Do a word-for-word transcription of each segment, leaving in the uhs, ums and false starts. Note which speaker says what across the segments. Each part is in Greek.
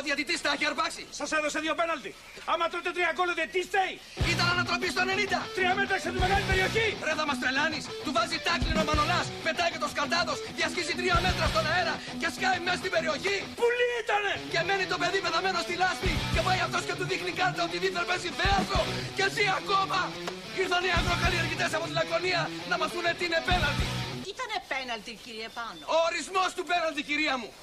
Speaker 1: διαιτητής τα έχει αρπάξει.
Speaker 2: Σας έδωσε δύο πέναλτι. Άμα τρώτε τρία γκολ, τι στέει.
Speaker 1: Ήταν ανατροπή στο ενενήντα.
Speaker 2: Τρία μέτρα σε τη μεγάλη περιοχή.
Speaker 1: Ρε θα μας τρελάνεις. Του βάζει τάκλινο ο Μανολάς. Πετάει και το σκαλτάδος. Διασχίζει τρία μέτρα στον αέρα και σκάει μέσα στην περιοχή.
Speaker 2: Πουλί ήτανε.
Speaker 1: Και μένει το παιδί πεθαμένο στη λάσπη. Και πάει αυτός και του δείχνει κάρτα ότι δίθεν παίζει θέατρο. Και ζει ακόμα. Ήρθαν οι αγροκαλλιεργητές από τη Λακωνία να μας πούνε τι είναι πέναλτι.
Speaker 3: Ήτανε πέναλτι, κύριε Πάνο.
Speaker 1: Ο ορισμός του πέναλτι, κυρία μου.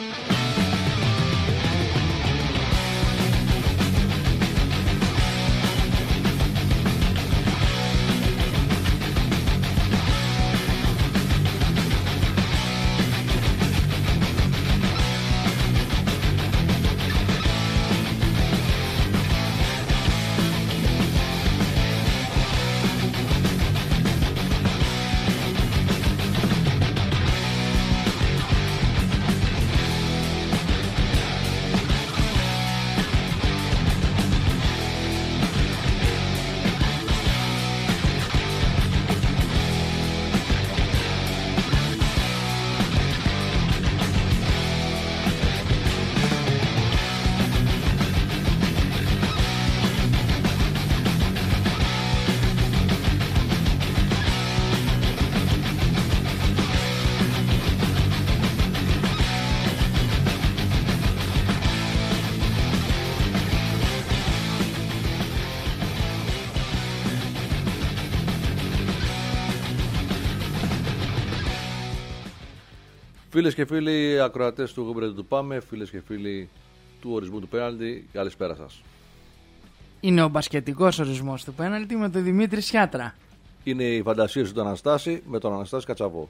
Speaker 4: Φίλες και φίλοι ακροατές του Γούμπρετ του Πάμε, φίλες και φίλοι του ορισμού του πέναλτι, καλησπέρα σας.
Speaker 5: Είναι ο μπασκετικός ορισμός του πέναλτι με τον Δημήτρη Σιάτρα.
Speaker 4: Είναι η φαντασία του Αναστάση με τον Αναστάση Κατσαβό.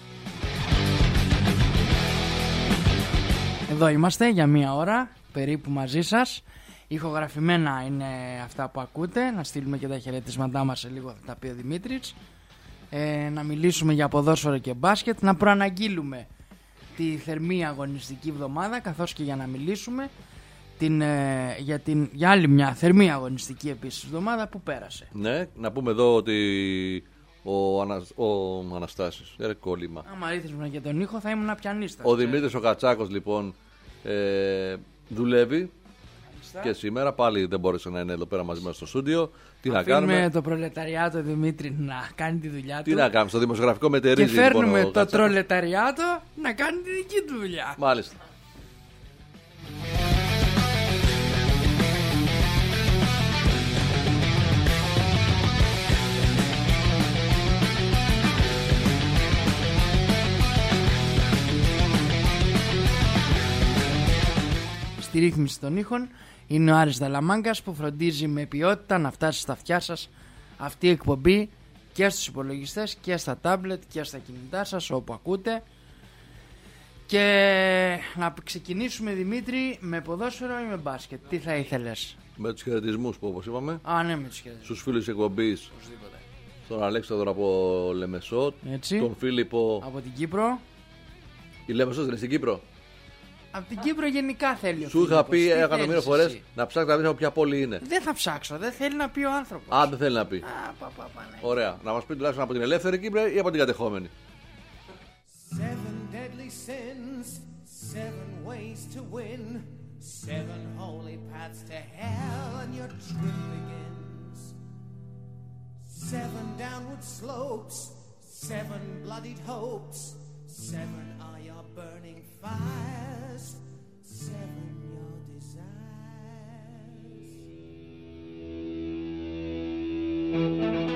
Speaker 5: Εδώ είμαστε για μία ώρα περίπου μαζί σας. Ηχογραφημένα είναι αυτά που ακούτε. Να στείλουμε και τα χαιρετίσματά μας σε λίγο, θα τα πει ο Δημήτρης. Ε, να μιλήσουμε για ποδόσφαιρο και μπάσκετ. Να προαναγγείλουμε τη θερμή αγωνιστική εβδομάδα, καθώς και για να μιλήσουμε την, ε, για, την, για άλλη μια θερμή αγωνιστική επίσης εβδομάδα που πέρασε.
Speaker 4: Ναι, να πούμε εδώ ότι ο, Ανα, ο Αναστάσης, ρε κόλλημα.
Speaker 5: Άμα ρίχνουμε και τον ήχο θα ήμουν πιανίστας.
Speaker 4: Ο Δημήτρης ο Κατσάκος λοιπόν ε, δουλεύει. Και σήμερα πάλι δεν μπόρεσε να είναι εδώ πέρα μαζί μας στο στούντιο. Τι να κάνουμε.
Speaker 5: Αφήνουμε το προλεταριάτο Δημήτρη να κάνει τη δουλειά του.
Speaker 4: Τι να κάνουμε, στο δημοσιογραφικό μετερίζει.
Speaker 5: Και φέρνουμε
Speaker 4: λοιπόν,
Speaker 5: το τρολεταριάτο να κάνει τη δική του δουλειά.
Speaker 4: Μάλιστα.
Speaker 5: Στη ρύθμιση των ήχων είναι ο Άρης Δαλαμάγκας, που φροντίζει με ποιότητα να φτάσει στα αυτιά σας αυτή η εκπομπή και στους υπολογιστές και στα τάμπλετ και στα κινητά σας όπου ακούτε. Και να ξεκινήσουμε, Δημήτρη, με ποδόσφαιρο ή με μπάσκετ? Τι θα ήθελες?
Speaker 4: Με τους χαιρετισμούς που όπως είπαμε.
Speaker 5: Α, ναι, με τους χαιρετισμούς.
Speaker 4: Στους φίλους της εκπομπής. Τον Αλέξανδρο από Λεμεσό.
Speaker 5: Έτσι.
Speaker 4: Τον Φίλιππο
Speaker 5: από την Κύπρο.
Speaker 4: Η Λεμεσός δεν είναι στην Κύπρο?
Speaker 5: Από την Κύπρο γενικά θέλει ο
Speaker 4: Σου είχα πει εκατομμύρια φορές
Speaker 5: εσύ?
Speaker 4: να ψάξεις να βρεις από ποια πόλη είναι.
Speaker 5: Δεν θα ψάξω, δεν θέλει να πει ο άνθρωπος.
Speaker 4: Α, δεν θέλει να πει.
Speaker 5: Α, πα, πα, πα, ναι.
Speaker 4: Ωραία, να μας πει τουλάχιστον από την ελεύθερη Κύπρο ή από την κατεχόμενη.
Speaker 6: Seven deadly sins, seven ways to win, seven holy paths to hell, and your trip begins. Seven downward slopes, seven bloodied hopes, seven are your burning fires, seven your desires.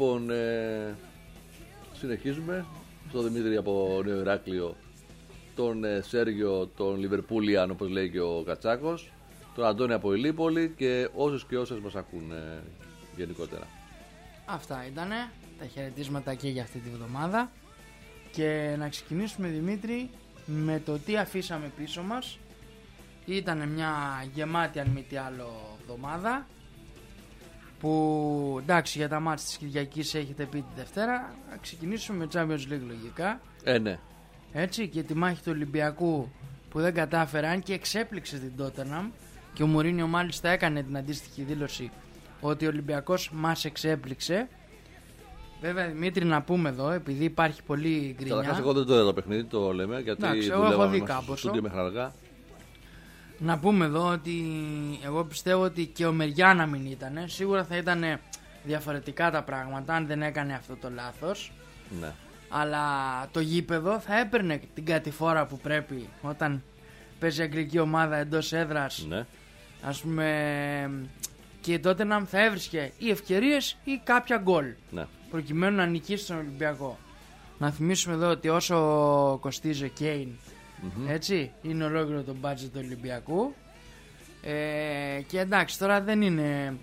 Speaker 4: Λοιπόν, ε, συνεχίζουμε. Στο Δημήτρη από Νέο Ηράκλειο, τον ε, Σέργιο, τον Λιβερπούλιαν, όπως λέει και ο Κατσάκος, τον Αντώνη από Ηλίπολη και όσους και όσες μας ακούν ε, γενικότερα.
Speaker 5: Αυτά ήτανε τα χαιρετίσματα και για αυτή τη βδομάδα. Και να ξεκινήσουμε, Δημήτρη, με το τι αφήσαμε πίσω μας. Ήταν μια γεμάτη, αν μη τι άλλο, εβδομάδα, που εντάξει, για τα μάτς της Κυριακής έχετε πει τη Δευτέρα. Να ξεκινήσουμε με Champions League λογικά.
Speaker 4: Ε, ναι.
Speaker 5: Έτσι, και τη μάχη του Ολυμπιακού που δεν κατάφερε, αν και εξέπληξε την Tottenham, και ο Μουρίνιο μάλιστα έκανε την αντίστοιχη δήλωση ότι ο Ολυμπιακός μας εξέπληξε. Βέβαια, Δημήτρη, να πούμε εδώ, επειδή υπάρχει πολύ γκρινιά.
Speaker 4: Καταρχάς, εγώ δεν το είδα το παιχνίδι, το λέμε, γιατί
Speaker 5: εντάξει, εγώ έχω δει
Speaker 4: στο στούντιο μέχρι αργά.
Speaker 5: Να πούμε εδώ ότι εγώ πιστεύω ότι και ο Μεριά να μην ήταν, σίγουρα θα ήταν διαφορετικά τα πράγματα αν δεν έκανε αυτό το λάθος.
Speaker 4: Ναι.
Speaker 5: Αλλά το γήπεδο θα έπαιρνε την κατηφόρα που πρέπει όταν παίζει αγγλική ομάδα εντός έδρας.
Speaker 4: Ναι.
Speaker 5: Ας πούμε, και τότε να θα έβρισκε ή ευκαιρίες ή κάποια γκολ,
Speaker 4: Ναι.
Speaker 5: προκειμένου να νικήσει τον Ολυμπιακό. Να θυμίσουμε εδώ ότι όσο κοστίζει ο Κέιν, mm-hmm. έτσι, είναι ολόκληρο το budget του Ολυμπιακού. Ε, και εντάξει, τώρα δεν είναι.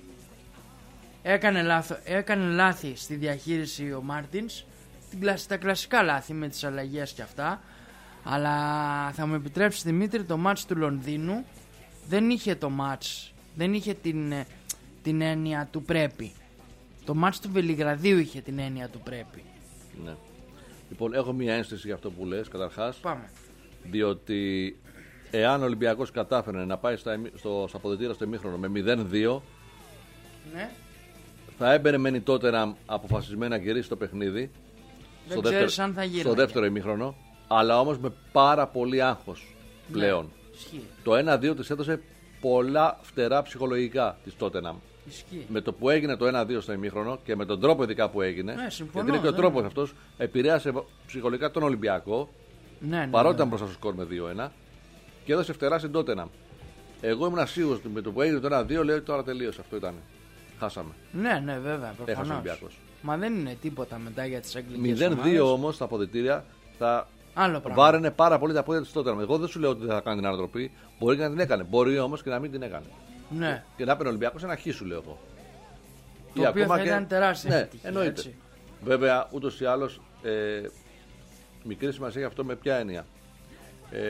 Speaker 5: Έκανε, λάθο, έκανε λάθη στη διαχείριση ο Μάρτινς, τα κλασικά λάθη με τις αλλαγές και αυτά. Αλλά θα μου επιτρέψει, Δημήτρη, το μάτς του Λονδίνου δεν είχε το μάτς, δεν είχε την, την έννοια του πρέπει. Το μάτς του Βελιγραδίου είχε την έννοια του πρέπει.
Speaker 4: Ναι. Λοιπόν, έχω μία ένσταση για αυτό που λες, καταρχάς.
Speaker 5: Πάμε.
Speaker 4: Διότι εάν ο Ολυμπιακός κατάφερε να πάει στα, στο, στα αποδυτήρα στο ημίχρονο με μηδέν δύο,
Speaker 5: Ναι.
Speaker 4: θα έμπαινε μεν τότε να αποφασισμένα να γυρίσει το παιχνίδι.
Speaker 5: Δεν
Speaker 4: στο
Speaker 5: ξέρεις
Speaker 4: δεύτερο,
Speaker 5: αν θα γύρει.
Speaker 4: στο δεύτερο ημίχρονο, αλλά όμως με πάρα πολύ άγχος πλέον.
Speaker 5: Ναι. Ισχύει.
Speaker 4: Το ένα δύο της έδωσε πολλά φτερά ψυχολογικά της Tottenham.
Speaker 5: Ισχύει.
Speaker 4: Με το που έγινε το ένα δύο στο ημίχρονο και με τον τρόπο ειδικά που έγινε,
Speaker 5: Ναι, συμφωνώ,
Speaker 4: γιατί είναι και ο
Speaker 5: ναι.
Speaker 4: τρόπος αυτός, επηρέασε ψυχολογικά τον Ολυμπιακό,
Speaker 5: Ναι, ναι,
Speaker 4: παρότι
Speaker 5: ναι.
Speaker 4: ήταν μπροστά στο σκορ με δύο ένα, και έδωσε φτερά στην Tottenham. Εγώ ήμουν σίγουρος ότι με το που έγινε το ένα δύο, λέω τώρα τελείωσε, αυτό ήταν. Χάσαμε.
Speaker 5: Ναι, ναι, βέβαια.
Speaker 4: Έχασε ο
Speaker 5: Προφανώς.
Speaker 4: Ολυμπιακός.
Speaker 5: Μα δεν είναι τίποτα μετά για τις αγγλικές
Speaker 4: μηδέν δύο
Speaker 5: ομάδες.
Speaker 4: όμως στα αποδυτήρια θα
Speaker 5: Άλλο πράγμα.
Speaker 4: βάραινε πάρα πολύ τα πόδια της Tottenham. Εγώ δεν σου λέω ότι δεν θα κάνει την ανατροπή. Μπορεί και να την έκανε. Μπορεί όμως και να μην την έκανε.
Speaker 5: Ναι.
Speaker 4: Και να έπαιρνε ο Ολυμπιακός ένα χ, σου λέω εγώ.
Speaker 5: Το
Speaker 4: Ή
Speaker 5: οποίο
Speaker 4: ακόμα
Speaker 5: θα ήταν τεράστια
Speaker 4: ναι,
Speaker 5: επιτυχία,
Speaker 4: εννοείται.
Speaker 5: έτσι.
Speaker 4: Βέβαια, ούτως ή άλλως, ε, μικρή σημασία έχει αυτό με ποια έννοια. Ε,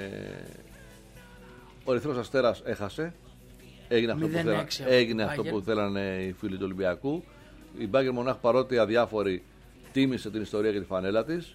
Speaker 4: ο Ερυθρός Αστέρας έχασε. Έγινε αυτό, που,
Speaker 5: μηδέν
Speaker 4: θέλα,
Speaker 5: έξι
Speaker 4: έγινε
Speaker 5: από
Speaker 4: αυτό
Speaker 5: Bayern.
Speaker 4: που θέλανε οι φίλοι του Ολυμπιακού. Η Bayern Μονάχ, παρότι αδιάφορη, τίμησε την ιστορία και τη φανέλα της.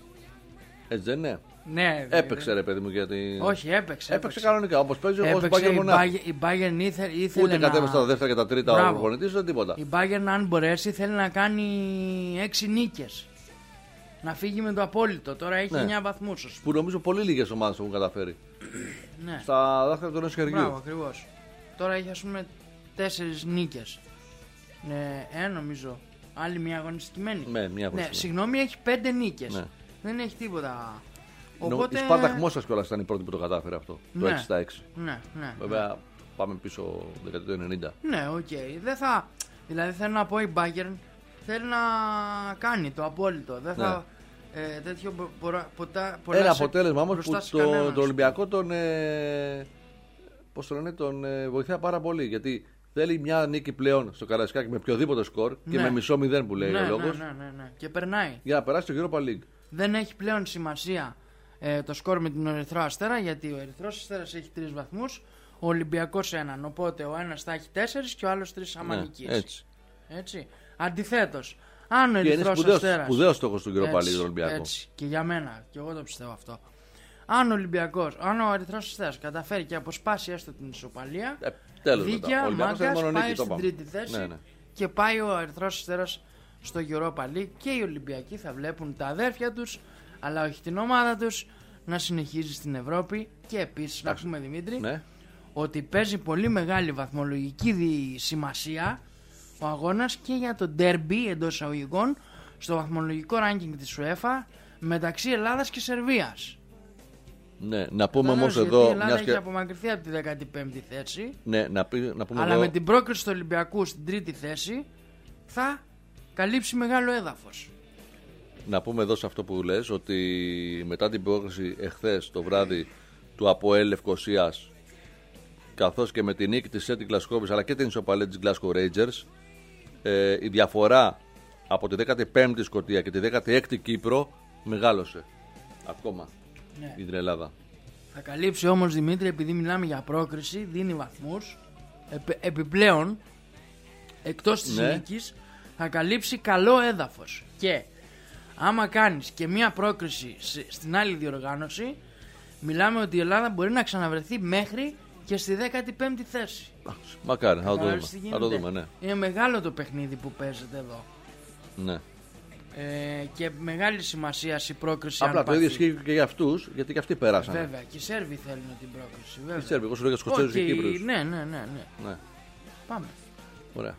Speaker 4: Έτσι δεν είναι?
Speaker 5: Ναι,
Speaker 4: Έπαιξε, ρε παιδί μου, γιατί.
Speaker 5: Όχι, έπαιξε.
Speaker 4: Έπαιξε κανονικά, όπως παίζει ο
Speaker 5: Έπαιξε,
Speaker 4: Bayern
Speaker 5: η
Speaker 4: Μονάχ.
Speaker 5: Bayern- η Bayern ήθε, ήθελε
Speaker 4: Ούτε
Speaker 5: να...
Speaker 4: κατέβασε στα δεύτερα και τα τρίτα ο
Speaker 5: Μπράβο.
Speaker 4: προπονητής, ούτε τίποτα.
Speaker 5: Η Bayern, αν μπορέσει, θέλει να κάνει έξι νίκες. Να φύγει με το απόλυτο. Τώρα έχει
Speaker 4: Ναι.
Speaker 5: εννιά βαθμούς. ας πούμε.
Speaker 4: Που νομίζω πολύ λίγες ομάδες έχουν καταφέρει.
Speaker 5: Ναι.
Speaker 4: Στα δάχτυλα του ενός χεριού.
Speaker 5: Μπράβο, ακριβώς. Τώρα έχει, ας πούμε, τέσσερις νίκες. Ναι, ε, νομίζω. Άλλη μια αγωνιστική μένει.
Speaker 4: Ναι, μια
Speaker 5: Ναι,
Speaker 4: αγωνιστική.
Speaker 5: συγγνώμη, έχει πέντε νίκες.
Speaker 4: Ναι.
Speaker 5: Δεν έχει τίποτα.
Speaker 4: Νο-
Speaker 5: Οπότε...
Speaker 4: Η Σπάρτακ Μόσχας κιόλας ήταν η πρώτη που το κατάφερε αυτό. Το
Speaker 5: Ναι.
Speaker 4: έξι στα έξι.
Speaker 5: Ναι, ναι.
Speaker 4: Βέβαια πάμε πίσω δεκαετία του ενενήντα.
Speaker 5: Ναι, οκ. Okay. Δεν θα... Δηλαδή θέλω να πω η Bayern θέλει να κάνει το απόλυτο. Δεν θα... Ε, τέτοιο μπο- πορα- ποτα- πολλά
Speaker 4: Ένα
Speaker 5: σε-
Speaker 4: αποτέλεσμα όμως
Speaker 5: μπροστά
Speaker 4: που
Speaker 5: σε
Speaker 4: το,
Speaker 5: κανέναν.
Speaker 4: το Ολυμπιακό τον, ε, πώς το λένε, τον ε, βοηθάει πάρα πολύ. Γιατί θέλει μια νίκη πλέον στο Καραϊσκάκι με οποιοδήποτε σκορ και
Speaker 5: Ναι.
Speaker 4: με μισό μηδέν που λέει
Speaker 5: ναι,
Speaker 4: ο λόγος,
Speaker 5: ναι, ναι, ναι, ναι. Και περνάει.
Speaker 4: για να περάσει το Europa League.
Speaker 5: Δεν έχει πλέον σημασία ε, το σκορ με τον Ερυθρό Αστέρα, γιατί ο Ερυθρός Αστέρας έχει τρεις βαθμούς, ο Ολυμπιακός έναν. Οπότε ο ένας θα έχει τέσσερις και ο άλλος τρεις άμα
Speaker 4: Ναι,
Speaker 5: νικήσει.
Speaker 4: έτσι.
Speaker 5: Έτσι. Αντιθέτως, αν ο
Speaker 4: Και είναι
Speaker 5: Ερυθρός
Speaker 4: σπουδαίος,
Speaker 5: Αστέρας.
Speaker 4: σπουδαίος στόχος του Europa League
Speaker 5: Έτσι,
Speaker 4: του Ολυμπιακού.
Speaker 5: έτσι. Και για μένα, και εγώ το πιστεύω αυτό. Αν ο Ολυμπιακός, αν ο Ερυθρός Αστέρας καταφέρει και αποσπάσει έστω την ισοπαλία,
Speaker 4: Ε, τέλος μετά.
Speaker 5: δίκαια
Speaker 4: Ο Ολυμπιακός είναι
Speaker 5: μάγκας
Speaker 4: μόνο
Speaker 5: πάει
Speaker 4: νίκη, το
Speaker 5: στην
Speaker 4: είπαμε.
Speaker 5: τρίτη θέση
Speaker 4: Ναι, ναι.
Speaker 5: και πάει ο Ερυθρός Αστέρας στο Europa League και οι Ολυμπιακοί θα βλέπουν τα αδέρφια τους, αλλά όχι την ομάδα τους, να συνεχίζει στην Ευρώπη. Και επίσης να πούμε, Δημήτρη,
Speaker 4: Ναι.
Speaker 5: ότι παίζει πολύ μεγάλη βαθμολογική δι- σημασία ο αγώνας και για το derby εντός εισαγωγικών στο βαθμολογικό ranking της UEFA μεταξύ Ελλάδας και Σερβίας.
Speaker 4: Ναι, να πούμε
Speaker 5: Βεβαίως,
Speaker 4: όμως
Speaker 5: γιατί
Speaker 4: εδώ.
Speaker 5: η Ελλάδα
Speaker 4: μιας
Speaker 5: έχει
Speaker 4: και...
Speaker 5: απομακρυνθεί από τη δέκατη πέμπτη θέση,
Speaker 4: Ναι, να, πει, να πούμε
Speaker 5: αλλά
Speaker 4: εδώ.
Speaker 5: με την πρόκριση του Ολυμπιακού στην τρίτη θέση θα καλύψει μεγάλο έδαφος.
Speaker 4: Να πούμε εδώ σε αυτό που λες ότι μετά την πρόκριση εχθές το βράδυ του ΑΠΟΕΛ Λευκωσίας, καθώς και με την νίκη της Celtic Glasgow αλλά και την ισοπαλία της Glasgow Rangers, ε, η διαφορά από τη δέκατη πέμπτη Σκωτία και τη δέκατη έκτη Κύπρο μεγάλωσε ακόμα, ναι, για την Ελλάδα.
Speaker 5: Θα καλύψει όμως, Δημήτρη, επειδή μιλάμε για πρόκριση, δίνει βαθμούς επι, επιπλέον εκτός της, ναι, νίκης, θα καλύψει καλό έδαφος. Και άμα κάνεις και μία πρόκριση στην άλλη διοργάνωση, μιλάμε ότι η Ελλάδα μπορεί να ξαναβρεθεί μέχρι και στη δέκατη πέμπτη θέση.
Speaker 4: Μακάρι, θα το δούμε. Θα το δούμε, ναι.
Speaker 5: Είναι μεγάλο το παιχνίδι που παίζεται εδώ.
Speaker 4: Ναι.
Speaker 5: Ε, και μεγάλη σημασία η πρόκριση.
Speaker 4: Απλά το ίδιο ισχύει και για αυτούς, γιατί και αυτοί πέρασαν.
Speaker 5: Βέβαια, και οι Σέρβοι θέλουν την πρόκριση. Βέβαια.
Speaker 4: Οι Σέρβοι, εγώ σου λέω για τους Σκοτσέζους και Κύπρους.
Speaker 5: Ναι, ναι, ναι, ναι.
Speaker 4: ναι.
Speaker 5: Πάμε.
Speaker 4: Ωραία.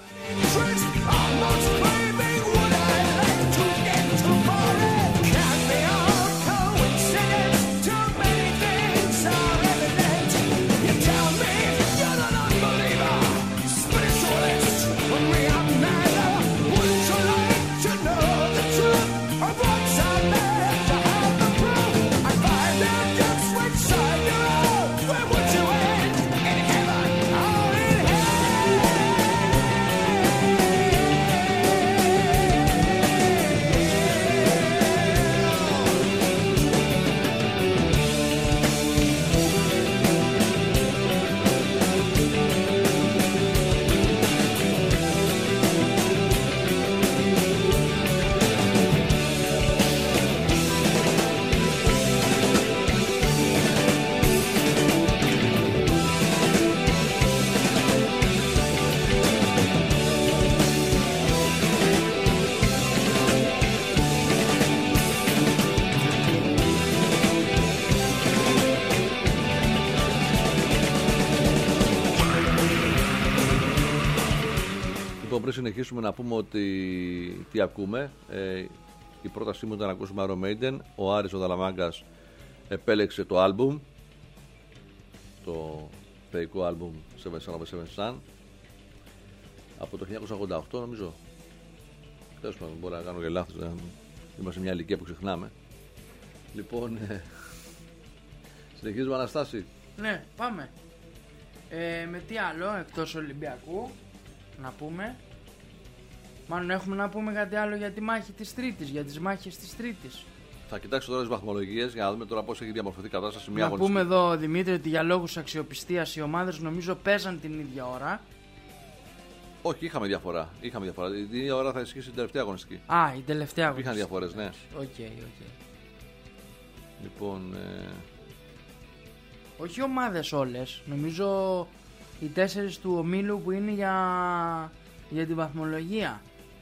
Speaker 4: Πριν συνεχίσουμε να πούμε ότι τι ακούμε, ε, η πρότασή μου ήταν να ακούσουμε Iron Maiden. Ο Άρης ο Δαλαμάγκας επέλεξε το άλμπουμ, το θεϊκό άλμπουμ Seven Son of a Seven Son από το χίλια εννιακόσια ογδόντα οκτώ νομίζω. Τέλος πάντων, μπορεί να κάνω και λάθος, δεν είμαστε μια ηλικία που ξεχνάμε. Λοιπόν, ε, συνεχίζουμε, Αναστάση.
Speaker 5: Ναι, πάμε. Ε, με τι άλλο εκτός Ολυμπιακού να πούμε? Μάλλον έχουμε να πούμε κάτι άλλο για τη μάχη της Τρίτης, για τις μάχες της Τρίτης.
Speaker 4: Θα κοιτάξω τώρα τις βαθμολογίες για να δούμε τώρα πώς έχει διαμορφωθεί η κατάσταση. Μια
Speaker 5: να
Speaker 4: αγωνιστική.
Speaker 5: πούμε εδώ, Δημήτρη, ότι για λόγους αξιοπιστίας οι ομάδες νομίζω παίζαν την ίδια ώρα.
Speaker 4: Όχι, είχαμε διαφορά. Είχαμε διαφορά. Την ίδια ώρα θα ισχύσει την τελευταία αγωνιστική.
Speaker 5: Α, η τελευταία αγωνιστική.
Speaker 4: Είχαν διαφορές, ναι.
Speaker 5: Οκ, okay, οκ. Okay.
Speaker 4: Λοιπόν. Ε...
Speaker 5: Όχι ομάδες όλες. Νομίζω οι τέσσερις του ομίλου που είναι για, για τη βαθμολογία.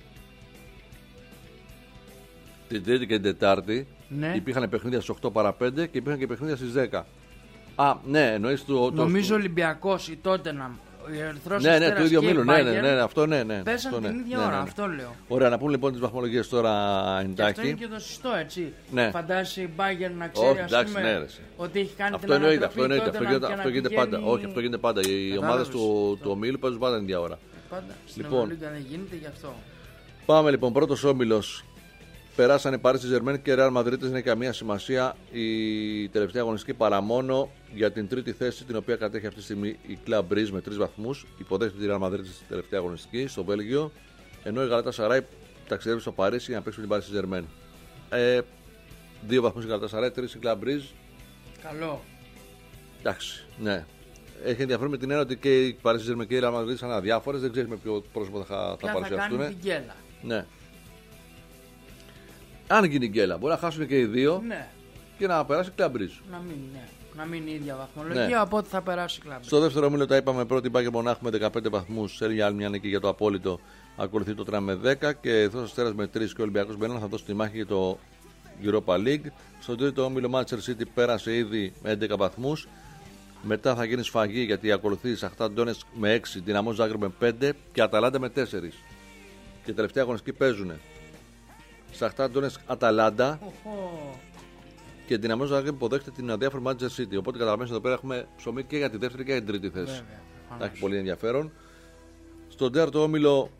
Speaker 4: Την Τρίτη και την Τετάρτη, ναι, υπήρχαν παιχνίδια στις οκτώ παρά πέντε και υπήρχαν και παιχνίδια στις δέκα. Α, ναι, εννοείς το.
Speaker 5: Νομίζω
Speaker 4: το...
Speaker 5: Ολυμπιακός, η Τότεναμ, ο Ερυθρός
Speaker 4: ναι, ναι,
Speaker 5: Αστέρας
Speaker 4: το ίδιο
Speaker 5: και η
Speaker 4: μήλο, ναι, ναι,
Speaker 5: Bayern,
Speaker 4: ναι, ναι, αυτό ναι, ναι.
Speaker 5: πέσαν
Speaker 4: αυτό,
Speaker 5: την
Speaker 4: ναι,
Speaker 5: ίδια
Speaker 4: ναι,
Speaker 5: ώρα,
Speaker 4: ναι, ναι.
Speaker 5: αυτό λέω.
Speaker 4: Ωραία, να πούμε λοιπόν τις βαθμολογίες τώρα εντάχει.
Speaker 5: Αυτό είναι και το σωστό, έτσι.
Speaker 4: Ναι.
Speaker 5: Φαντάζεσαι η Bayern να ξέρει,
Speaker 4: όχι,
Speaker 5: ας
Speaker 4: εντάξει,
Speaker 5: πούμε,
Speaker 4: ναι,
Speaker 5: ότι έχει κάνει
Speaker 4: αυτό
Speaker 5: την
Speaker 4: εννοείται,
Speaker 5: ανατροπή.
Speaker 4: αυτό εννοείται, αυτό γίνεται, αυτό γίνεται πάντα.
Speaker 5: πηγαίνει...
Speaker 4: Όχι, αυτό γίνεται πάντα. Οι ομάδες του, του ομίλου παίζουν πάντα την ίδια ώρα.
Speaker 5: Πάντα. Στην
Speaker 4: λοιπόν,
Speaker 5: Ευρωλίγκα δεν γίνεται γι' αυτό.
Speaker 4: Πάμε λοιπόν, πρώτος όμιλος. Περάσανε Paris Saint-Germain και Real Madrid, δεν έχει καμία σημασία η τελευταία αγωνιστική παρά μόνο για την τρίτη θέση, την οποία κατέχει αυτή τη στιγμή η Club Brugge με τρεις βαθμούς. Υποδέχεται τη Real Madrid στην τελευταία αγωνιστική στο Βέλγιο, ενώ η Galatasaray ταξιδεύει στο Παρίσι για να παίξει με την Paris Saint-Germain. Ε, δύο βαθμούς η Galatasaray, τρεις η Club Brugge.
Speaker 5: Καλό.
Speaker 4: Εντάξει, ναι. Έχει ενδιαφέρον με την έννοια ότι και η Paris Saint-Germain και η Real Madrid είναι αδιάφορες, δεν ξέρει με ποιο πρόσωπο θα, θα παρουσιαστούν.
Speaker 5: Θα κάνει την γκέλα.
Speaker 4: Ναι. Αν γίνει γκέλα, μπορεί να χάσουν και οι δύο, ναι, και να περάσει η Club Brugge.
Speaker 5: Να μην, ναι. να μην είναι η ίδια βαθμολογία, ναι, οπότε θα περάσει η Club Brugge.
Speaker 4: Στο δεύτερο όμιλο τα είπαμε, πρώτη Bayern Μονάχου με δεκαπέντε βαθμούς, σε άλλη μια νίκη για το απόλυτο. Ακολουθεί το Τραμ με δέκα και Εθνικός Αστέρας με τρία και ο Ολυμπιακός με ένα θα δώσει τη μάχη για το Europa League. Στον τρίτο όμιλο Manchester City πέρασε ήδη με έντεκα βαθμούς. Μετά θα γίνει σφαγή γιατί ακολουθεί η Σαχτάρ Ντόνετσκ με έξι, Δυναμό Ζάγκρεπ με πέντε και Αταλάντα με τέσσερα. Και τελευταία αγωνιστική παίζουν Σαχτάρ Ντόνετσκ Αταλάντα
Speaker 5: oh.
Speaker 4: και Δυναμό Ζάγκρεπ υποδέχεται την αδιάφορη Manchester City. Οπότε καταλαβαίνετε εδώ πέρα έχουμε ψωμί και για τη δεύτερη και για την τρίτη θέση. Θα έχει πολύ ενδιαφέρον. Στον τέταρτο όμιλο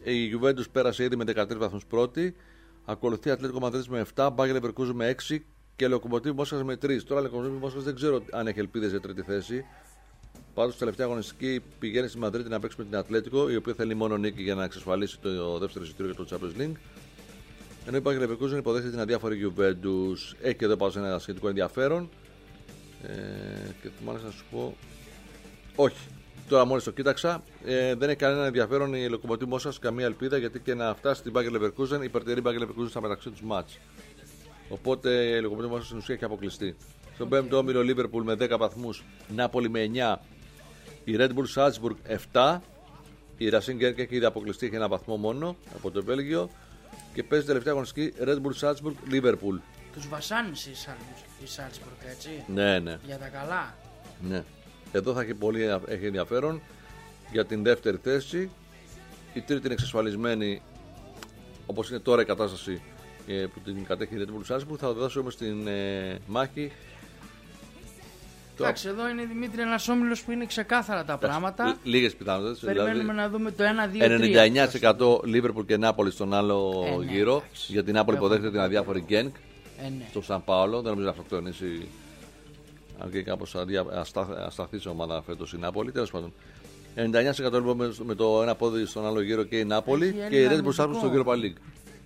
Speaker 4: Η Juventus πέρασε ήδη με δεκατρείς βαθμούς πρώτη. Ακολουθεί Ατλέτικο Μαδρίτης με επτά, Bayer Leverkusen με έξι και Lokomotiv Μόσχας με τρία. Τώρα Lokomotiv Μόσχας δεν ξέρω αν έχει ελπίδες για τρίτη θέση. Πάντως, τελευταία αγωνιστική πηγαίνει στη Μαδρίτη να παίξει με την Ατλέτικο, η οποία θέλει μόνο νίκη για να εξασφαλίσει το δεύτερο εισιτήριο για το Champions League. Ενώ η Bayer Leverkusen υποδέχεται την αδιάφορη Juventus. Έχει και εδώ πάνω ένα σχετικό ενδιαφέρον. Ε, και μάλιστα να σου πω. Όχι. Τώρα μόλις το κοίταξα, ε, δεν έχει κανένα ενδιαφέρον η Lokomotiv Μόσχας, καμία ελπίδα, γιατί και να φτάσει στην Bayer Leverkusen, υπερτερεί η Bayer Leverkusen στα μεταξύ τους μάτς. Οπότε η Lokomotiv Μόσχας στην ουσία έχει αποκλειστεί. Στον πέμπτο όμιλο Liverpool με δέκα βαθμούς, Νάπολη με εννιά, η Red Bull Salzburg επτά, η Racing Genk έχει ήδη αποκλειστεί, έχει ένα βαθμό μόνο από το Βέλγιο και παίζει τελευταία αγωνιστική Red Bull Salzburg Liverpool.
Speaker 5: Τους βασάνισε η Salzburg, έτσι.
Speaker 4: Ναι, ναι.
Speaker 5: Για τα καλά.
Speaker 4: Ναι. Εδώ θα έχει πολύ έχει ενδιαφέρον για την δεύτερη θέση. Η τρίτη είναι εξασφαλισμένη, όπως είναι τώρα η κατάσταση ε, που την κατέχει η Red Bull Salzburg. Θα δώσω όμως στην ε, μάχη.
Speaker 5: Εντάξει, εδώ είναι Δημήτρη ένας όμιλος που είναι ξεκάθαρα τα πράγματα.
Speaker 4: Λίγες πιθανότητες.
Speaker 5: Περιμένουμε δηλαδή, να δούμε το ένα δύο τρία.
Speaker 4: ενενήντα εννιά τοις εκατό Liverpool και Νάπολη στον άλλο
Speaker 5: ε, ναι,
Speaker 4: γύρο.
Speaker 5: Εντάξει.
Speaker 4: Για την Νάπολη υποδέχεται την αδιάφορη Genk
Speaker 5: ε, ναι.
Speaker 4: στο Σαν Πάολο. Δεν νομίζω να αυτοκτονήσει. Αν και κάπως ασταθή σε ομάδα φέτος η Νάπολη. Τέλος πάντων. ενενήντα εννιά τοις εκατό λοιπόν με το ένα πόδι στον άλλο γύρο και η Νάπολη έχει και η Red Bull Salzburg στο Europa League.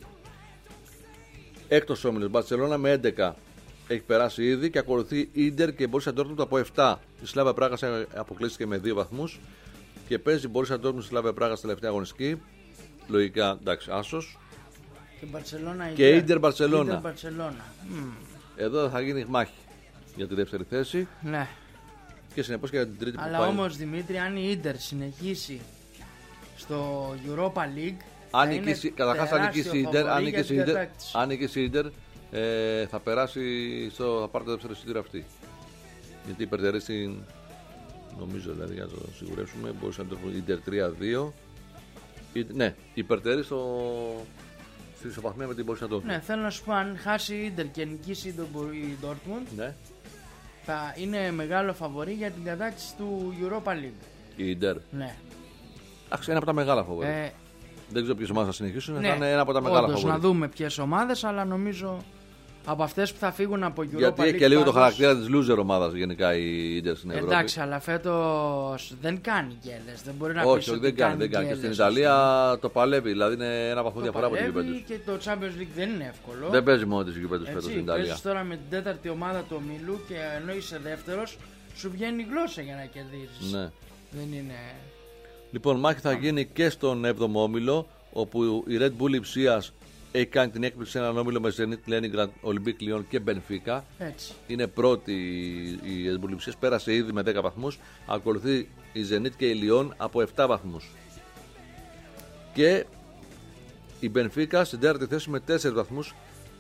Speaker 4: Έκτος όμιλος Μπαρσελόνα με έντεκα. Έχει περάσει ήδη και ακολουθεί Ίντερ και Borussia Dortmund από επτά. Η Σλάβια Πράγας αποκλείστηκε με δύο βαθμούς και παίζει Borussia Dortmund στη Σλάβια Πράγας τελευταία αγωνιστική. Λογικά εντάξει, άσος.
Speaker 5: Και Μπαρσελόνα
Speaker 4: και Ίντερ Μπαρσελόνα. Εδώ θα γίνει μάχη για τη δεύτερη θέση.
Speaker 5: Ναι.
Speaker 4: Και συνεπώς και για την τρίτη.
Speaker 5: Αλλά όμως Δημήτρη, αν η Ίντερ συνεχίσει στο Europa League.
Speaker 4: Αν νικήσει, καταρχάς αν νικήσει η Ίντερ, Ε, θα περάσει στο, θα πάρει το δεύτερο εισιτήριο αυτή. Γιατί υπερτερεί στην. Νομίζω δηλαδή για να το σιγουρεύσουμε. Μπορούσε να το πούμε Ιντερ τρία δύο. Ναι, υπερτερεί στο. Στη ισοπαθμία με την Borussia Dortmund.
Speaker 5: Ναι, θέλω να σου πω, αν χάσει η Ιντερ και νικήσει η Dortmund,
Speaker 4: ναι,
Speaker 5: θα είναι μεγάλο φαβορί για την κατάκτηση του Europa League.
Speaker 4: Η Ιντερ.
Speaker 5: Ναι.
Speaker 4: Άξι, ένα από τα μεγάλα φαβορί. Ε, Δεν ξέρω ποιες ομάδες θα συνεχίσουν. Ναι, θα είναι ένα από τα μεγάλα φαβορί.
Speaker 5: Να δούμε ποιες ομάδες, αλλά νομίζω από αυτές που θα φύγουν από Europa League.
Speaker 4: Γιατί έχει και λίγο το χαρακτήρα της loser ομάδας γενικά η Ίντερ στην Ευρώπη.
Speaker 5: Εντάξει, αλλά φέτος δεν κάνει γκέλες. Δεν μπορεί να πει.
Speaker 4: Όχι, όχι, δεν κάνει. Δεν κάνει. Και στην Ιταλία το παλεύει. Δηλαδή είναι ένα βαθμό διαφορά από την Juventus.
Speaker 5: Και το Champions League δεν είναι εύκολο.
Speaker 4: Δεν παίζει μόνο τη Juventus φέτος στην Ιταλία.
Speaker 5: Παίζεις τώρα με την τέταρτη ομάδα του ομίλου και ενώ είσαι δεύτερος, σου βγαίνει η γλώσσα για να κερδίσεις.
Speaker 4: Ναι.
Speaker 5: Δεν είναι.
Speaker 4: Λοιπόν, μάχη θα γίνει και στον έβδομο όμιλο, όπου η Red Bull Ipsias έχει κάνει την έκπληξη σε έναν όμιλο με Zenit, Leningrad, Olympique Lyon και Benfica.
Speaker 5: Έτσι.
Speaker 4: Είναι πρώτη η Red Bull Ipsias, πέρασε ήδη με δέκα βαθμούς. Ακολουθεί η Zenit και η Lyon από επτά βαθμούς. Και η Benfica στην τέταρτη θέση με τέσσερις βαθμούς.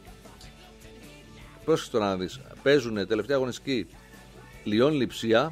Speaker 4: Πρόσεξε τώρα να δεις. Παίζουν τελευταία αγωνιστική Lyon Lipsia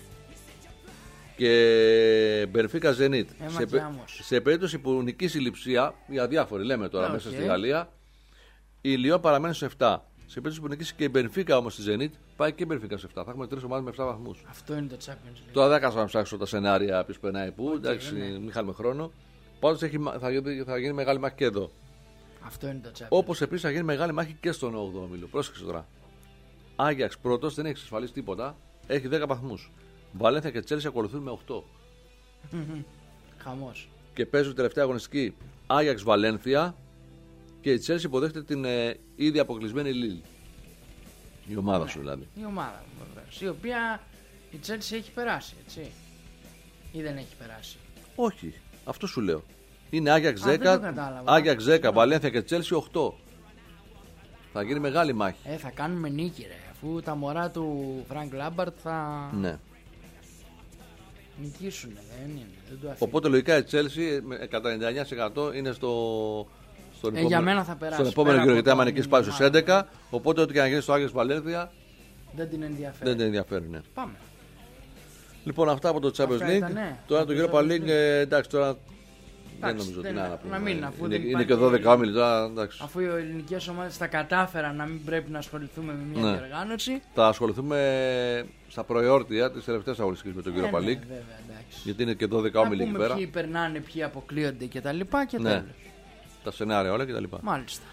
Speaker 4: και Benfica Zenit. Σε, σε περίπτωση που νικήσει η Λιψία, οι αδιάφοροι λέμε τώρα okay. μέσα στη Γαλλία, η Lyon παραμένει σε επτά. Σε περίπτωση που νικήσει και η Benfica όμως στη Zenit, πάει και η Benfica σε επτά. Θα έχουμε τρεις ομάδες με επτά βαθμούς.
Speaker 5: Αυτό είναι το Champions League.
Speaker 4: Τώρα δεν έκανα να ψάξω τα σενάρια ποιος περνάει πού.
Speaker 5: Okay,
Speaker 4: εντάξει,
Speaker 5: ναι.
Speaker 4: μην χάνουμε χρόνο. Πάντως θα, θα γίνει μεγάλη μάχη και εδώ.
Speaker 5: Αυτό είναι το Champions.
Speaker 4: Όπως επίσης θα γίνει μεγάλη μάχη και στον όγδοο όμιλο. Πρόσεξε τώρα. Άγιαξ πρώτος, δεν έχει εξασφαλίσει τίποτα. Έχει δέκα βαθμούς. Βαλένθια και Τσέλσι ακολουθούν με οκτώ.
Speaker 5: Χαμός.
Speaker 4: Και παίζουν τελευταία αγωνιστική Άγιαξ Βαλένθια και η Τσέλσι υποδέχεται την ε, ήδη αποκλεισμένη Λίλ. Η ομάδα ναι, σου δηλαδή.
Speaker 5: Η ομάδα μου βεβαίως. Η οποία η Τσέλσι έχει περάσει, έτσι. Ή δεν έχει περάσει.
Speaker 4: Όχι, αυτό σου λέω. Είναι Άγιαξ δέκα, Άγιαξ δέκα, Βαλένθια και Τσέλσι οκτώ. Θα γίνει μεγάλη μάχη.
Speaker 5: Ε, θα κάνουμε νίκη ρε. Αφού τα μωρά του Φρανκ Λάμπαρτ θα.
Speaker 4: Ναι.
Speaker 5: Νικήσουν, δεν είναι. Δεν το
Speaker 4: οπότε λογικά η Chelsea κατά ενενήντα εννιά τοις εκατό είναι στο.
Speaker 5: Στον ε, επόμενο, για μένα θα περάσει.
Speaker 4: Στον επόμενο γύρο, γιατί άμα νικήσει πάει στους έντεκα. Οπότε ό,τι και να γίνει στο Άγιος Βαλένθια
Speaker 5: δεν την ενδιαφέρει.
Speaker 4: Δεν την ενδιαφέρει, ναι.
Speaker 5: Πάμε.
Speaker 4: Λοιπόν, αυτά από το Champions League.
Speaker 5: Ήταν, ναι.
Speaker 4: Τώρα το Europa League, ε, εντάξει, τώρα δεν νομίζω ότι να,
Speaker 5: να μην, αφού
Speaker 4: είναι,
Speaker 5: δεν
Speaker 4: είναι και δώδεκα όμιλοι τώρα. Εντάξει.
Speaker 5: Αφού οι ελληνικές ομάδες τα κατάφεραν να μην πρέπει να ασχοληθούμε με μια
Speaker 4: ναι.
Speaker 5: διοργάνωση.
Speaker 4: Θα ασχοληθούμε στα προεόρτια της τελευταίας αγωνιστικής με τον κύριο
Speaker 5: ε,
Speaker 4: Παλίκ.
Speaker 5: Ναι, βέβαια, εντάξει.
Speaker 4: Γιατί είναι και δώδεκα όμιλοι εκεί πέρα.
Speaker 5: Ποιοι περνάνε, ποιοι αποκλείονται και τα λοιπά και
Speaker 4: ναι.
Speaker 5: τέλος.
Speaker 4: Τα σενάρια όλα και τα λοιπά.
Speaker 5: Μάλιστα.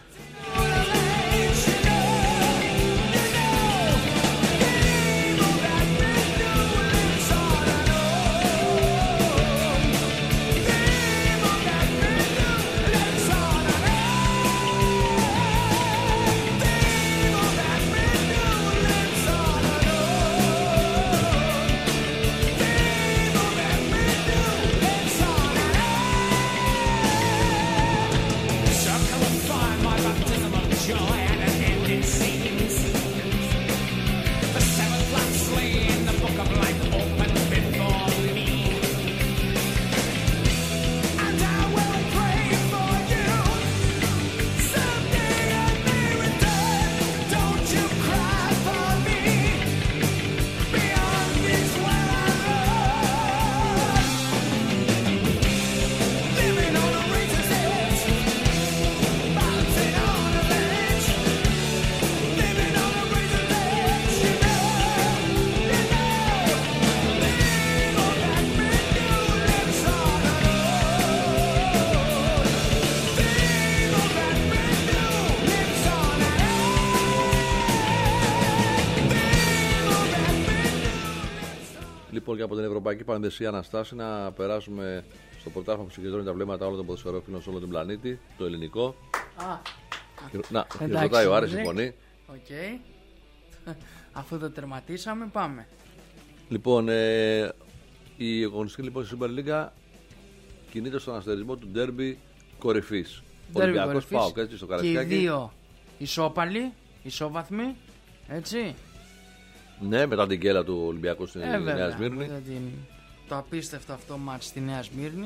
Speaker 4: Λοιπόν, και από την Ευρωπαϊκή Πανδεσία Αναστάση να περάσουμε στο πρωτάθλημα που συγκεντρώνει τα βλέμματα όλων των ποδοσφαιρόφιλων σε όλο τον πλανήτη, το ελληνικό.
Speaker 5: Α,
Speaker 4: να, χειροκροτάει ο Άρης, συμφωνεί.
Speaker 5: Οκ. Αφού το τερματίσαμε, πάμε.
Speaker 4: Λοιπόν, ε, η αγωνιστική λοιπόν στη Super League κινείται στον αστερισμό του ντέρμπι κορυφής. Ολυμπιακός ΠΑΟΚ, έτσι, στο Καραϊσκάκι.
Speaker 5: Και οι δύο ισόπαλοι, ισόβαθμοι, έτσι.
Speaker 4: Ναι, μετά την γκέλα του Ολυμπιακού στη
Speaker 5: ε,
Speaker 4: Νέα Σμύρνη.
Speaker 5: Την... Το απίστευτο αυτό μάτς στη Νέα Σμύρνη.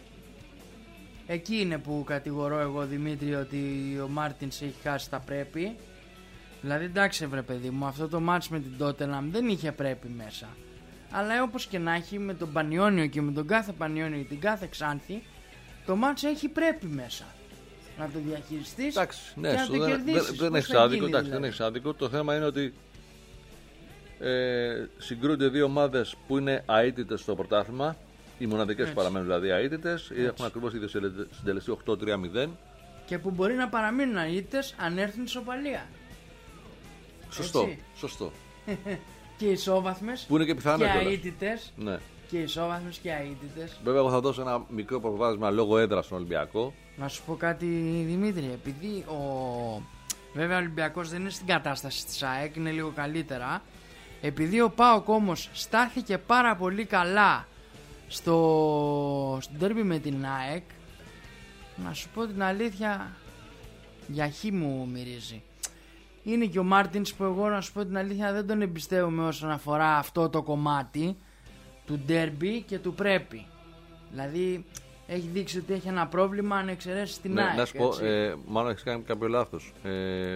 Speaker 5: Εκεί είναι που κατηγορώ εγώ, Δημήτρη, ότι ο Μάρτινς έχει χάσει τα πρέπει. Δηλαδή, εντάξει, βρε παιδί μου, αυτό το μάτς με την Τότεναμ δεν είχε πρέπει μέσα. Αλλά όπως και να έχει, με τον Πανιόνιο και με τον κάθε Πανιόνιο και την κάθε Ξάνθη, το μάτς έχει πρέπει μέσα. Να το διαχειριστείς
Speaker 4: ναι,
Speaker 5: και να το κερδίσεις.
Speaker 4: Δεν, δεν έχει άδικο, δηλαδή. δεν έχει άδικο. Το θέμα είναι ότι ε, συγκρούνται δύο ομάδες που είναι αίτητες στο πρωτάθλημα. Οι μοναδικές που παραμένουν δηλαδή αίτητες. Έχουν ακριβώς ίδιο συντελεστή οκτώ τρία μηδέν.
Speaker 5: Και που μπορεί να παραμείνουν αίτητες αν έρθουν ισοπαλία.
Speaker 4: Σωστό,
Speaker 5: έτσι.
Speaker 4: σωστό.
Speaker 5: Και ισόβαθμες
Speaker 4: που είναι και πιθανό
Speaker 5: και αίτητες.
Speaker 4: Ναι.
Speaker 5: Και ισόβαθμες και αίτητες.
Speaker 4: Βέβαια, εγώ θα δώσω ένα μικρό προβάδισμα λόγω έδρας στον Ολυμπιακό.
Speaker 5: Να σου πω κάτι, Δημήτρη. Επειδή ο. Βέβαια, ο Ολυμπιακός δεν είναι στην κατάσταση της ΑΕΚ, είναι λίγο καλύτερα. Επειδή ο ΠΑΟΚ όμως στάθηκε πάρα πολύ καλά στο, στο ντέρμπι με την ΑΕΚ, να σου πω την αλήθεια, για χ μου μυρίζει. Είναι και ο Μάρτινς που εγώ, να σου πω την αλήθεια, δεν τον εμπιστεύομαι όσον αφορά αυτό το κομμάτι του ντέρμπι και του πρέπει. Δηλαδή έχει δείξει ότι έχει ένα πρόβλημα αν εξαιρέσει την
Speaker 4: ναι,
Speaker 5: ΑΕΚ.
Speaker 4: Να σου πω, ε, μάλλον έχεις κάνει κάποιο λάθος. Ε,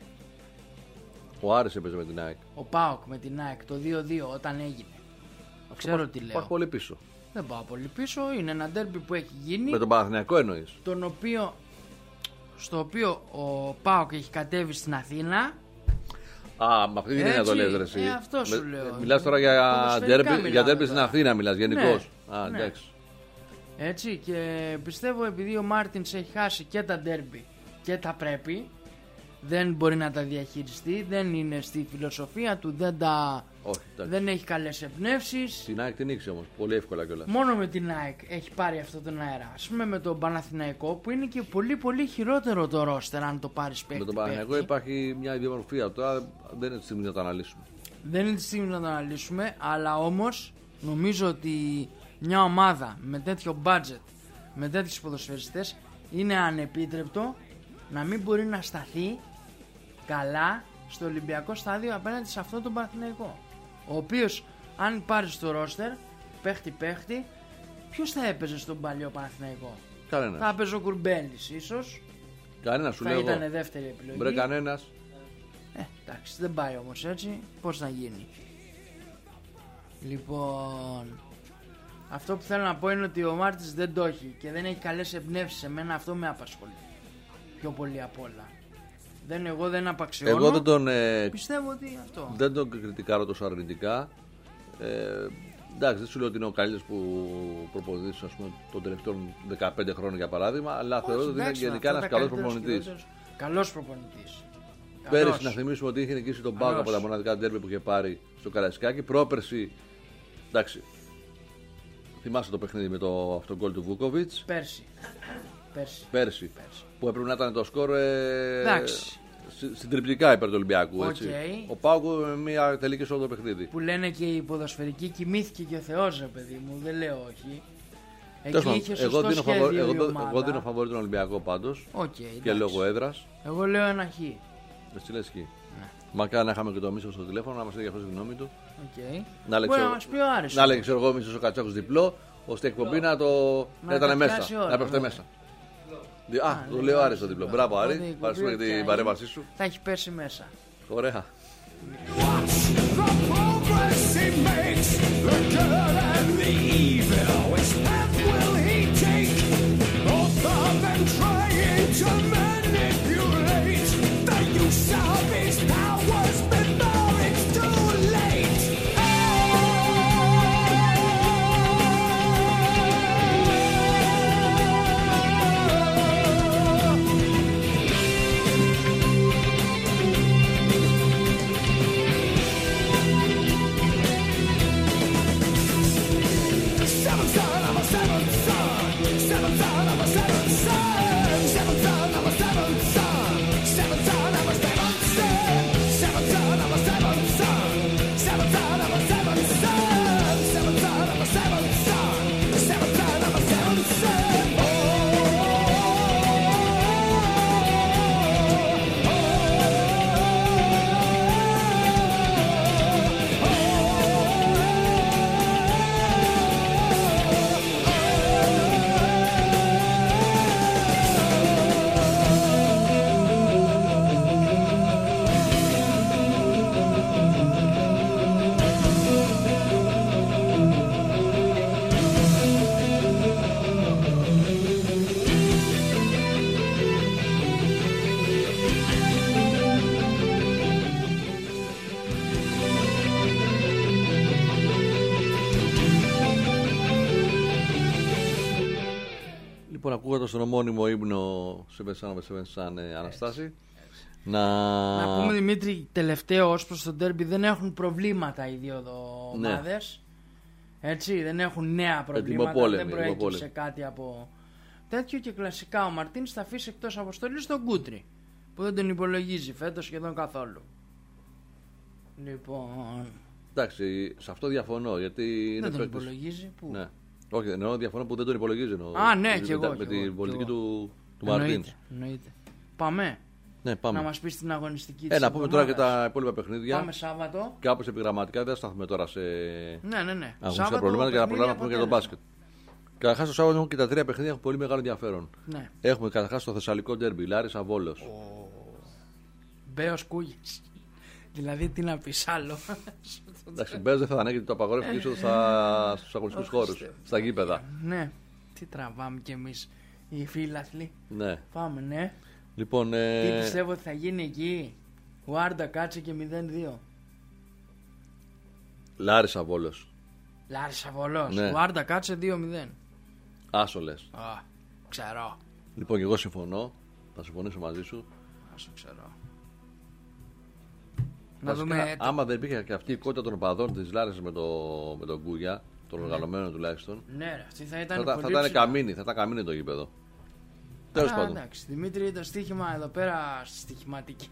Speaker 4: ο Άρης έπαιζε με την ΑΕΚ.
Speaker 5: Ο ΠΑΟΚ με την ΑΕΚ το δύο δύο όταν έγινε. Αυτό ξέρω πά, τι λέω.
Speaker 4: Πάω πολύ πίσω.
Speaker 5: Δεν πάω πολύ πίσω. Είναι ένα ντέρμπι που έχει γίνει.
Speaker 4: Με τον Παναθηναϊκό εννοείς.
Speaker 5: Τον οποίο, στο οποίο ο ΠΑΟΚ έχει κατέβει στην Αθήνα.
Speaker 4: Α, με αυτή την έννοια το λες ρε εσύ.
Speaker 5: Ε, αυτό σου με, λέω.
Speaker 4: Μιλάς τώρα για ντέρμπι, για ντέρμπι στην Αθήνα, μιλάς γενικώς.
Speaker 5: Ναι,
Speaker 4: Α,
Speaker 5: ναι.
Speaker 4: εντάξει.
Speaker 5: Έτσι, και πιστεύω επειδή ο Μάρτινς έχει χάσει και τα ντέρμπι και τα πρέπει, δεν μπορεί να τα διαχειριστεί, δεν είναι στη φιλοσοφία του, δεν, τα...
Speaker 4: Όχι,
Speaker 5: δεν έχει καλές εμπνεύσεις.
Speaker 4: Την ΑΕΚ την νίξει όμως, πολύ εύκολα κιόλας.
Speaker 5: Μόνο με την ΑΕΚ έχει πάρει αυτό τον αέρα. Ας πούμε με τον Παναθηναϊκό που είναι και πολύ πολύ χειρότερο το ρόστερ αν το πάρεις παίχτη.
Speaker 4: Με τον Παναθηναϊκό υπάρχει μια ιδιομορφία, τώρα δεν είναι τη στιγμή να το αναλύσουμε.
Speaker 5: Δεν είναι τη στιγμή να το αναλύσουμε, αλλά όμως νομίζω ότι μια ομάδα με τέτοιο budget, με τέτοιους ποδοσφαιριστές, είναι ανεπίτρεπτο να μην μπορεί να σταθεί καλά στο Ολυμπιακό στάδιο απέναντι σε αυτόν τον Παναθηναϊκό. Ο οποίος, αν πάρεις το ρόστερ, παίχτη παίχτη, ποιος θα έπαιζε στον παλιό Παναθηναϊκό?
Speaker 4: Κανένας.
Speaker 5: Θα έπαιζε ο Κουρμπέλης ίσως.
Speaker 4: Κανένας σου
Speaker 5: θα
Speaker 4: λέω.
Speaker 5: Θα ήταν δεύτερη επιλογή.
Speaker 4: Μπρε κανένας.
Speaker 5: Ε, εντάξει, δεν πάει όμως έτσι. Πώς θα γίνει? Λοιπόν, Αυτό που θέλω να πω είναι ότι ο Μάρτης δεν το έχει και δεν έχει καλές εμπνεύσεις. Εμένα αυτό με απασχολεί πιο πολύ απ' όλα. Δεν, εγώ δεν απαξιώνω.
Speaker 4: Εγώ δεν τον, ε,
Speaker 5: πιστεύω ότι αυτό.
Speaker 4: δεν τον κριτικάρω τόσο αρνητικά. Ε, εντάξει, δεν σου λέω ότι είναι ο καλύτερος που προπονητής, ας πούμε, των τελευταίων δεκαπέντε χρόνων για παράδειγμα, αλλά θεωρώ ότι είναι γενικά ένας καλός προπονητής.
Speaker 5: Καλός προπονητής.
Speaker 4: Πέρυσι, να θυμίσουμε ότι είχε νικήσει τον Πάοκ από τα μοναδικά ντέρμπι που είχε πάρει στο Καραϊσκάκι. Πρόπερση, εντάξει, θυμάσαι το παιχνίδι με το αυτό γκολ του Βούκοβιτς.
Speaker 5: Πέρσι. Πέρσι.
Speaker 4: Πέρσι.
Speaker 5: Πέρσι.
Speaker 4: Που έπρεπε να ήταν το σκορ ε,
Speaker 5: συ,
Speaker 4: συντριπτικά υπέρ του Ολυμπιακού.
Speaker 5: Okay.
Speaker 4: Έτσι. Ο Πάοκ με μια τελική σε όλο το παιχνίδι.
Speaker 5: Που λένε και οι ποδοσφαιρικοί, κοιμήθηκε και ο Θεός, ρε παιδί μου, δεν λέω όχι. Εκεί
Speaker 4: Τέλος,
Speaker 5: είχε
Speaker 4: εγώ
Speaker 5: σωστό
Speaker 4: δίνω,
Speaker 5: σχέδιο
Speaker 4: φαβο,
Speaker 5: η
Speaker 4: εγώ,
Speaker 5: ομάδα.
Speaker 4: εγώ δίνω φαβορί τον Ολυμπιακό πάντως.
Speaker 5: Okay,
Speaker 4: και λόγω έδρας.
Speaker 5: Εγώ λέω ένα χ.
Speaker 4: Εσύ λες χ. Ναι. Μακάρι να είχαμε και το Μίσο στο τηλέφωνο να μας λέει αυτό τη γνώμη του.
Speaker 5: Okay.
Speaker 4: Να
Speaker 5: Μπορεί να μας πει ο Άρης.
Speaker 4: Να έλεγε ξέρω εγώ Μίσος ο Κατσάκος διπλό, ώστε η εκπομπή να το να ήταν μέσα. Ώρα, να πέφτει μέσα. Α, Α το λέω Άρης το διπλό. Μπράβο Άρη, ευχαριστούμε για την παρέμβασή σου.
Speaker 5: Θα έχει πέσει μέσα.
Speaker 4: Ωραία. Ακούγοντας τον ομώνυμο ύμνο σε Βεσάνο σαν Αναστάση. Να...
Speaker 5: να πούμε Δημήτρη, τελευταίο ως προς το ντέρμπι δεν έχουν προβλήματα οι δύο ομάδες. Ναι. Έτσι, δεν έχουν νέα προβλήματα. Δεν προέκυψε κάτι από τέτοιο και κλασικά ο Μαρτίνς θα αφήσει εκτός αποστολής τον Κούτρι που δεν τον υπολογίζει φέτος σχεδόν καθόλου. Λοιπόν.
Speaker 4: Εντάξει, σε αυτό διαφωνώ γιατί.
Speaker 5: Δεν
Speaker 4: είναι
Speaker 5: τον
Speaker 4: παίκτης...
Speaker 5: υπολογίζει. Πού?
Speaker 4: Ναι. Όχι, εννοώ διαφωνώ που δεν τον υπολογίζει. Εννοώ,
Speaker 5: Α, ναι,
Speaker 4: με,
Speaker 5: και εγώ.
Speaker 4: Με, με την πολιτική
Speaker 5: εγώ.
Speaker 4: του, του Μαρτίνς.
Speaker 5: Εννοείται. Πάμε.
Speaker 4: Ναι, πάμε.
Speaker 5: Να μας πεις την αγωνιστική
Speaker 4: ε,
Speaker 5: της
Speaker 4: να πούμε τώρα και τα υπόλοιπα παιχνίδια.
Speaker 5: Πάμε Σάββατο.
Speaker 4: Κάπως επιγραμματικά δεν θα σταθούμε τώρα σε.
Speaker 5: Ναι, ναι, ναι.
Speaker 4: Αγωνιστικά προβλήματα και να προλάβουμε να πούμε για το μπάσκετ. Καταρχάς το Σάββατο έχουν και τα τρία παιχνίδια έχουν πολύ μεγάλο ενδιαφέρον.
Speaker 5: Ναι.
Speaker 4: Έχουμε καταρχάς το Θεσσαλικό ντέρμπι, Λάρισα Βόλος.
Speaker 5: Ο... Μπέος Κούγης. Δηλαδή τι να πεις άλλο.
Speaker 4: Εντάξει, Μπέος δεν θα ανέγει το απαγόρευση ίσως στους αγωνιστικούς χώρους, στα γήπεδα.
Speaker 5: Ναι, τι τραβάμε κι εμείς οι φίλαθλοι.
Speaker 4: Ναι.
Speaker 5: Πάμε, ναι.
Speaker 4: Λοιπόν, ε...
Speaker 5: τι πιστεύω ότι θα γίνει εκεί. Βάρντα κάτσε και μηδέν δύο.
Speaker 4: Λάρισα Βόλος.
Speaker 5: Λάρισα Βόλος.
Speaker 4: Ναι.
Speaker 5: Βάρντα κάτσε δύο μηδέν.
Speaker 4: Άσο λες.
Speaker 5: Α, ξέρω.
Speaker 4: Λοιπόν, και εγώ συμφωνώ. Θα συμφωνήσω μαζί σου.
Speaker 5: Άσο ξέρω.
Speaker 4: Να δούμε... Άμα δεν υπήρχε και αυτή η κότα των οπαδών της Λάρισσας με, το... με τον Κούγια, των ναι. οργανωμένων τουλάχιστον.
Speaker 5: Ναι, ρε, αυτή θα ήταν.
Speaker 4: Θα,
Speaker 5: πολύ
Speaker 4: θα ήταν καμίνι, θα ήταν καμίνι το γήπεδο. Τέλος πάντων.
Speaker 5: Εντάξει, Δημήτρη, το στοίχημα εδώ πέρα στη στοιχηματική.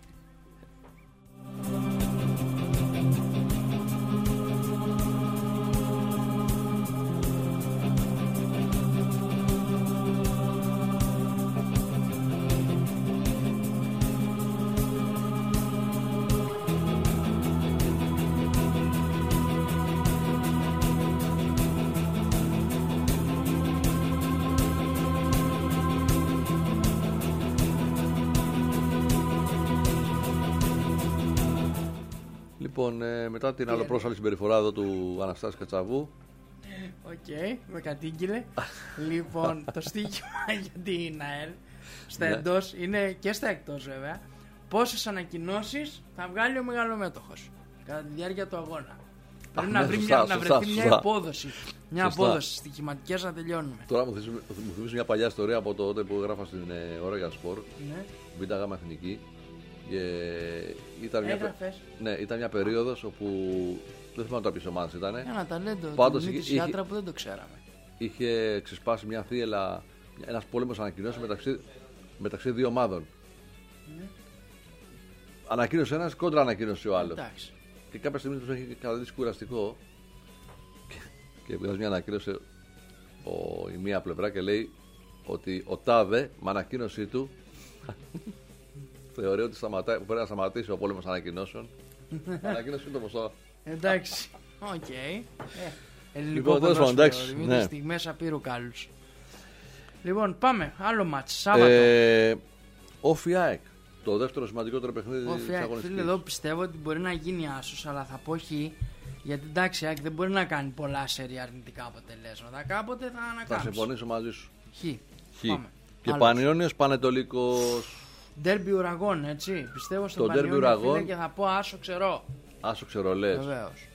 Speaker 4: Λοιπόν, ε, μετά την αλλοπρόσαλη συμπεριφορά εδώ του Αναστάση Κατσαβού,
Speaker 5: οκ, με κατήγγειλε. Λοιπόν, το στοίχημα για την ΑΕΛ στα
Speaker 4: Ναι.
Speaker 5: εντός είναι και στα εκτός βέβαια. Πόσες ανακοινώσεις θα βγάλει ο μεγαλομέτωχος κατά τη διάρκεια του αγώνα. Πρέπει
Speaker 4: ναι,
Speaker 5: να, βρει
Speaker 4: σωστά,
Speaker 5: μια, να
Speaker 4: σωστά,
Speaker 5: βρεθεί μια
Speaker 4: σωστά.
Speaker 5: υπόδοση. Μια
Speaker 4: Σωστά.
Speaker 5: απόδοση στοιχηματικές να τελειώνουμε.
Speaker 4: Τώρα μου θυμίζει, μου θυμίζει μια παλιά ιστορία από τότε που έγραφα στην ε, ώρα για σπορ,
Speaker 5: Ναι.
Speaker 4: Β' Γ Εθνική. Και ήταν μια, πε-
Speaker 5: Έγραφες.
Speaker 4: ναι, ήταν μια περίοδος όπου δεν θυμάμαι τώρα ποιες ομάδες ήταν.
Speaker 5: Ένα ταλέντο
Speaker 4: Πάντως
Speaker 5: του
Speaker 4: είχε-
Speaker 5: της
Speaker 4: είχε-
Speaker 5: Ιάτρα που δεν το ξέραμε.
Speaker 4: Είχε ξεσπάσει μια θύελα, ένας πόλεμος ανακοινώσεων μεταξύ, μεταξύ δύο ομάδων.
Speaker 5: Ναι.
Speaker 4: Ανακοίνωσε ένας, κόντρα ανακοίνωσε ο άλλος.
Speaker 5: Εντάξει.
Speaker 4: Και κάποια στιγμή τους έχει καταδείξει κουραστικό. Και, και βγάζει μια ανακοίνωση ο, η μία πλευρά και λέει ότι ο Τάδε με ανακοίνωσή του θεωρεί ότι σταματάει, πρέπει να σταματήσει ο πόλεμος ανακοινώσεων. Ανακοίνωση το ποσό.
Speaker 5: Εντάξει. Οκ. Ε, Ελληνικό
Speaker 4: Λοιπόν, τέλος πάντων,
Speaker 5: ποδόσφαιρο.
Speaker 4: εντάξει,
Speaker 5: Δημήτρη,
Speaker 4: ναι.
Speaker 5: στιγμές απείρου κάλους. Λοιπόν, πάμε. Άλλο μάτς. Σάββατο.
Speaker 4: Ε, ο Φιάεκ. Το δεύτερο σημαντικότερο παιχνίδι
Speaker 5: Ο
Speaker 4: της
Speaker 5: Φιάκ,
Speaker 4: αγωνιστικής.
Speaker 5: φίλε, εδώ πιστεύω ότι μπορεί να γίνει άσος, αλλά θα πω χ. Γιατί εντάξει, Άκη δεν μπορεί να κάνει πολλά σερί αρνητικά αποτελέσματα. Κάποτε θα
Speaker 4: Θα
Speaker 5: ανακάμψει.
Speaker 4: συμφωνήσω μαζί σου.
Speaker 5: Χ.
Speaker 4: Χ.
Speaker 5: Πάμε.
Speaker 4: Και
Speaker 5: Άλλος.
Speaker 4: Πανιόνιος Πανετολικός.
Speaker 5: Ντέρμπι ουραγών, έτσι. Πιστεύω στον
Speaker 4: Το ντέρμπι
Speaker 5: Πανιόνιο, φίλε,
Speaker 4: ουραγών.
Speaker 5: και θα πω άσο ξερό.
Speaker 4: Άσο ξερολές.
Speaker 5: Βεβαίως.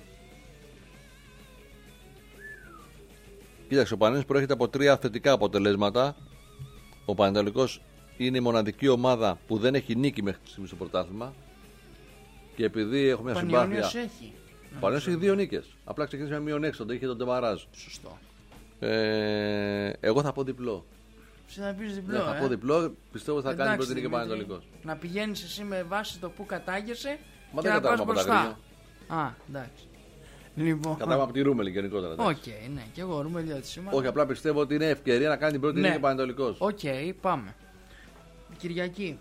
Speaker 4: Κοίταξε, ο Πανιόνιος προέρχεται από τρία θετικά αποτελέσματα. Ο Πανετολικός είναι η μοναδική ομάδα που δεν έχει νίκη μέχρι στιγμή στο πρωτάθλημα. Και επειδή έχω μια συμπάθεια.
Speaker 5: Πανιόνιος έχει.
Speaker 4: Ο Πανιόνιος έχει δύο νίκες. Απλά ξεκίνησε με μείον έξι, τότε είχε τον Τεμαράζ.
Speaker 5: Σωστό.
Speaker 4: Ε, εγώ θα πω διπλό.
Speaker 5: Εσύ θα πεις διπλό,
Speaker 4: Ναι, θα
Speaker 5: ε.
Speaker 4: πω διπλό. Πιστεύω ότι θα κάνει
Speaker 5: Εντάξει,
Speaker 4: πρώτη νίκη ο
Speaker 5: Δημήτρη,
Speaker 4: Πανετολικός.
Speaker 5: να πηγαίνεις εσύ με βάση το που κατάγεσαι
Speaker 4: Μα
Speaker 5: και
Speaker 4: δεν
Speaker 5: να πας
Speaker 4: κατάγομαι από τα
Speaker 5: μπροστά. Α, εντάξει. Λοιπόν,
Speaker 4: Κατάγαμε από τη Ρούμελη γενικότερα.
Speaker 5: οκ,
Speaker 4: εντάξει.
Speaker 5: ναι, και εγώ ρούμε διότι σήμερα.
Speaker 4: Όχι, απλά πιστεύω ότι είναι ευκαιρία να κάνει την πρώτη
Speaker 5: Ναι.
Speaker 4: νίκη ο Πανετολικός.
Speaker 5: Οκ, πάμε. Κυριακή.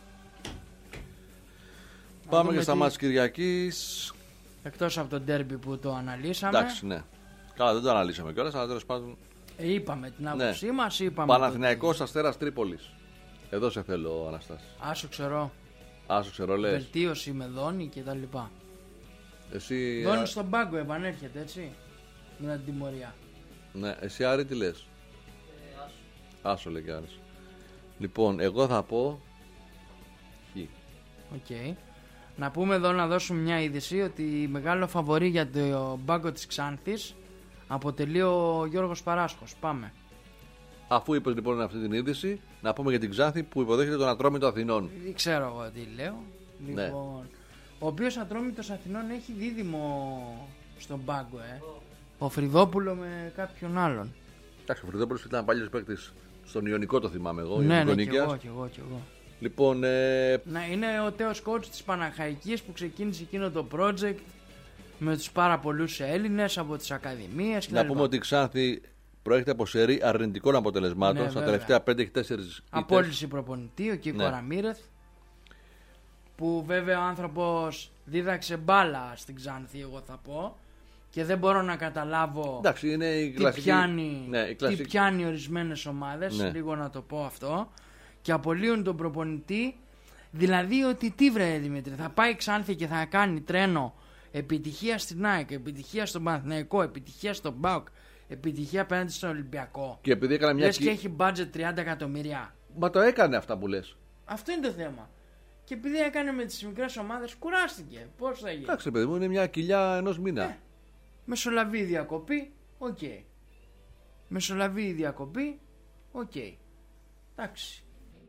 Speaker 4: Πάμε
Speaker 5: δούμε
Speaker 4: και στα
Speaker 5: τι-
Speaker 4: μάτια Κυριακής.
Speaker 5: Εκτός από το ντέρμπι που το αναλύσαμε.
Speaker 4: Εντάξει, ναι. Καλά, δεν το αναλύσαμε κιόλας, αλλά τέλος πάντων.
Speaker 5: Ε, είπαμε την
Speaker 4: Ναι.
Speaker 5: άποψή μας, είπαμε.
Speaker 4: Παναθηναϊκός Αστέρας Τρίπολης. Εδώ σε θέλω, Αναστάση.
Speaker 5: το- Άσο ξερό.
Speaker 4: Άσο ξέρω, λες.
Speaker 5: Βελτίωση με Δόνη και τα λοιπά.
Speaker 4: Εσύ,
Speaker 5: Δόνη
Speaker 4: α-
Speaker 5: στον πάγκο επανέρχεται, έτσι. Με την τιμωρία.
Speaker 4: ναι, εσύ Άρη τι λες. Άσο λέει κι Άρης. Λοιπόν, εγώ θα πω Χ.
Speaker 5: Οκ. Να πούμε εδώ να δώσουμε μια είδηση ότι μεγάλο φαβορί για το μπάγκο της Ξάνθης αποτελεί ο Γιώργος Παράσχος. Πάμε.
Speaker 4: Αφού είπες λοιπόν αυτή την είδηση, να πούμε για την Ξάνθη που υποδέχεται τον Ατρόμητο Αθηνών.
Speaker 5: Δεν ξέρω εγώ τι λέω.
Speaker 4: Ναι.
Speaker 5: Λοιπόν, ο οποίος Ατρόμητος Αθηνών έχει δίδυμο στον πάγκο, ε. Ο Φρυδόπουλο με κάποιον άλλον.
Speaker 4: Εντάξει, ο Φρυδόπουλος ήταν παλιός παίκτης στον Ιωνικό, το θυμάμαι εγώ.
Speaker 5: ναι, ναι, κι
Speaker 4: Ιωνικονίκιας.
Speaker 5: εγώ, κι εγώ, κι εγώ.
Speaker 4: Λοιπόν, ε,
Speaker 5: Να, είναι ο τέος coach της Παναχαϊκής που ξεκίνησε εκείνο το project με τους πάρα πολλούς Έλληνες από τις ακαδημίες κτλ.
Speaker 4: να πούμε ότι η Ξάνθη προέρχεται από σερί αρνητικών αποτελεσμάτων.
Speaker 5: Ναι,
Speaker 4: Στα
Speaker 5: βέβαια.
Speaker 4: τελευταία πέντε έχει τέσσερις ήττες.
Speaker 5: Απόλυση προπονητή, ο Κίκο
Speaker 4: Ναι.
Speaker 5: Ραμίρεθ, που βέβαια ο άνθρωπος δίδαξε μπάλα στην Ξάνθη, εγώ θα πω, και δεν μπορώ να καταλάβω
Speaker 4: Εντάξει, είναι η
Speaker 5: τι
Speaker 4: κλασική.
Speaker 5: πιάνει,
Speaker 4: Ναι, η
Speaker 5: τι
Speaker 4: κλασική.
Speaker 5: πιάνει ορισμένες ομάδες,
Speaker 4: Ναι.
Speaker 5: λίγο να το πω αυτό, και απολύουν τον προπονητή. Δηλαδή ότι τι βρε Δημήτρη, θα πάει Ξάνθη και θα κάνει τρένο επιτυχία στην ΑΕΚ, επιτυχία στον Παναθηναϊκό, επιτυχία στον ΠΑΟΚ, επιτυχία απέναντι στον Ολυμπιακό.
Speaker 4: Και επειδή έκανα μια
Speaker 5: Λες
Speaker 4: κι-
Speaker 5: και έχει budget τριάντα εκατομμύρια.
Speaker 4: Μα το έκανε αυτά που λες.
Speaker 5: Αυτό είναι το θέμα. Και επειδή έκανε με τις μικρές ομάδες, κουράστηκε. Πώς θα γίνει.
Speaker 4: Εντάξει, παιδί μου, είναι μια κοιλιά ενός μήνα.
Speaker 5: Ε. Μεσολαβεί η διακοπή, οκ. Μεσολαβεί η διακοπή, οκ. Εντάξει.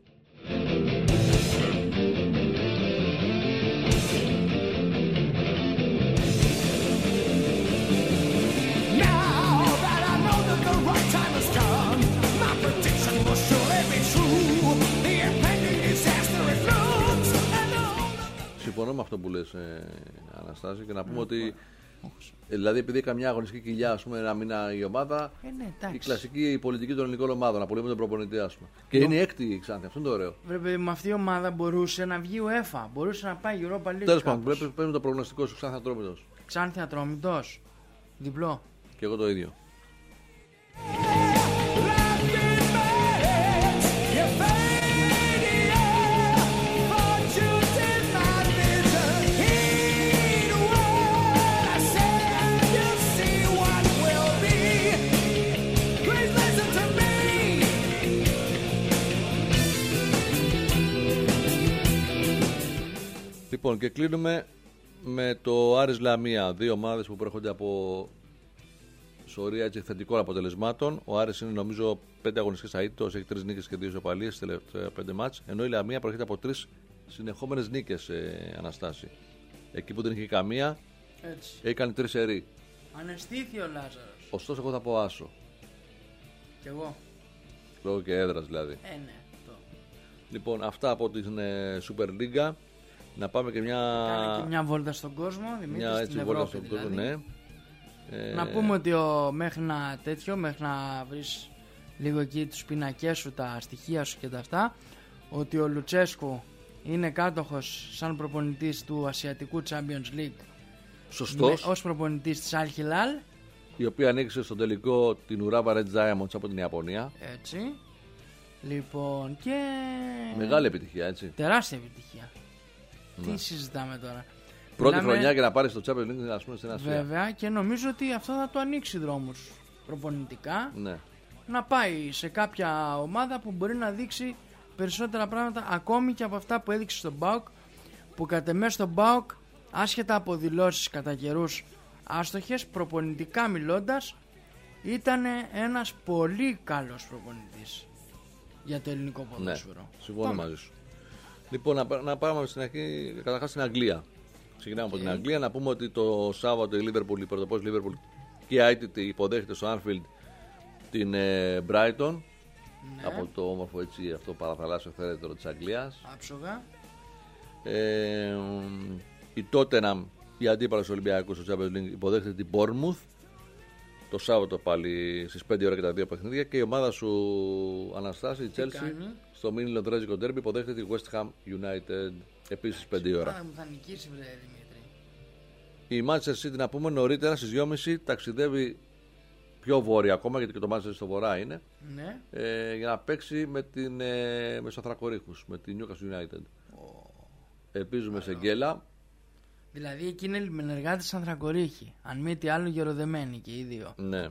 Speaker 6: Now that I know that the right time has come, my prediction will surely be true. The impending disaster is looms, and all
Speaker 4: Συμφωνώ με αυτό που λες, ε, Αναστάση, και να πούμε ότι. ε, Δηλαδή, επειδή έκανε μια αγωνιστική κοιλιά, ας πούμε, ένα μήνα η ομάδα,
Speaker 5: Ε, ναι,
Speaker 4: η
Speaker 5: εντάξει.
Speaker 4: κλασική πολιτική των ελληνικών ομάδων, απολύουμε τον προπονητή, ας πούμε. Και είναι η έκτη η Ξάνθη, αυτό είναι το ωραίο.
Speaker 5: Βρε παιδί, με αυτή η ομάδα μπορούσε να βγει UEFA, μπορούσε να πάει Europa League.
Speaker 4: Τέλος πάντων,
Speaker 5: κάπως.
Speaker 4: πρέπει παίρνει το προγνωστικό σου Ξάνθη Ατρόμητος.
Speaker 5: Ξάνθη Ατρόμητος. Διπλό.
Speaker 4: Και εγώ το ίδιο. Λοιπόν, και κλείνουμε με το Άρης Λαμία. Δύο ομάδες που προέρχονται από σωρία έτσι, θετικών αποτελεσμάτων. Ο Άρης είναι νομίζω πέντε αγωνιστικές αίτητος, έχει τρεις νίκες και δύο ισοπαλίες στις τελευταία πέντε μάτς. Ενώ η Λαμία προέρχεται από τρεις συνεχόμενες νίκες, ε, Αναστάση. Εκεί που δεν είχε καμία,
Speaker 5: Έτσι.
Speaker 4: έχει κάνει τρεις σερί.
Speaker 5: Αναισθήθη ο Λάζαρος.
Speaker 4: Ωστόσο, εγώ θα πω άσο.
Speaker 5: Κι εγώ.
Speaker 4: Λόγω και έδρας δηλαδή.
Speaker 5: Ε, ναι. Το.
Speaker 4: Λοιπόν, αυτά από την ε, Super League. Να πάμε και μια.
Speaker 5: Κάνε και μια βόλτα στον κόσμο, Δημήτρη,
Speaker 4: μια
Speaker 5: στην
Speaker 4: έτσι
Speaker 5: Ευρώπη
Speaker 4: βόλτα στον
Speaker 5: δηλαδή.
Speaker 4: κόσμο, ναι. Ε,
Speaker 5: Να πούμε ότι ο, μέχρι να τέτοιο, μέχρι να βρεις λίγο εκεί τους πινακές σου, τα στοιχεία σου και τα αυτά, ότι ο Λουτσέσκου είναι κάτοχος σαν προπονητής του Ασιατικού Champions League.
Speaker 4: Σωστός.
Speaker 5: Με, ως προπονητής της Al Hilal.
Speaker 4: Η οποία ανοίξε στο τελικό την Urawa Red Diamonds από την Ιαπωνία.
Speaker 5: Έτσι. Λοιπόν, και.
Speaker 4: Μεγάλη επιτυχία, έτσι.
Speaker 5: Τεράστια επιτυχία. Τι συζητάμε τώρα.
Speaker 4: Πρώτη
Speaker 5: Μιλάμε-
Speaker 4: χρονιά για να πάρει το Champions League, ας πούμε, στην Ασία.
Speaker 5: Βέβαια, και νομίζω ότι αυτό θα του ανοίξει δρόμους προπονητικά.
Speaker 4: Ναι.
Speaker 5: Να πάει σε κάποια ομάδα που μπορεί να δείξει περισσότερα πράγματα ακόμη και από αυτά που έδειξε στον ΠΑΟΚ, που κατ' εμέ στον ΠΑΟΚ, άσχετα από δηλώσεις κατά καιρούς άστοχες, προπονητικά μιλώντας, ήταν ένας πολύ καλός προπονητής για το ελληνικό
Speaker 4: Ναι,
Speaker 5: ποδόσφαιρο.
Speaker 4: συμφωνώ
Speaker 5: Πάμε.
Speaker 4: μαζί σου. Λοιπόν, να, πά- να πάμε στην αρχή, καταρχάς στην Αγγλία. Ξεκινάμε από την Αγγλία. Να πούμε ότι το Σάββατο η Liverpool, η πρωτοπόρος Liverpool και η Άιτιτ υποδέχεται στο Anfield την ε, Brighton,
Speaker 5: Ναι.
Speaker 4: από το όμορφο έτσι, αυτό παραθαλάσσιο θέρετρο της Αγγλίας.
Speaker 5: Άψογα.
Speaker 4: Ε, η Tottenham, η αντίπαλος του Ολυμπιακού στο Champions League, υποδέχεται την Bournemouth το Σάββατο πάλι στις πέντε ώρα και τα δύο παιχνίδια. Και η ομάδα σου, Αναστάση, η Chelsea,
Speaker 5: κάνει?
Speaker 4: στο μίνι λονδρέζικο ντέρμπι υποδέχεται τη West Ham United επίσης στις πέντε ώρα.
Speaker 5: Άρα μου θα νικήσει, βρε Δημήτρη.
Speaker 4: Η Manchester City, να πούμε, νωρίτερα στις δυόμιση ταξιδεύει πιο βόρεια ακόμα, γιατί και το Manchester στο βορρά είναι,
Speaker 5: Ναι.
Speaker 4: ε, για να παίξει με την ε, με τους Ανθρακορίχους, με την Newcastle United. Ελπίζουμε σε γκέλα.
Speaker 5: Δηλαδή εκεί είναι λιμενεργάτες Ανθρακορίχοι. Αν μη τι άλλο γεροδεμένοι και οι δύο.
Speaker 4: Ναι.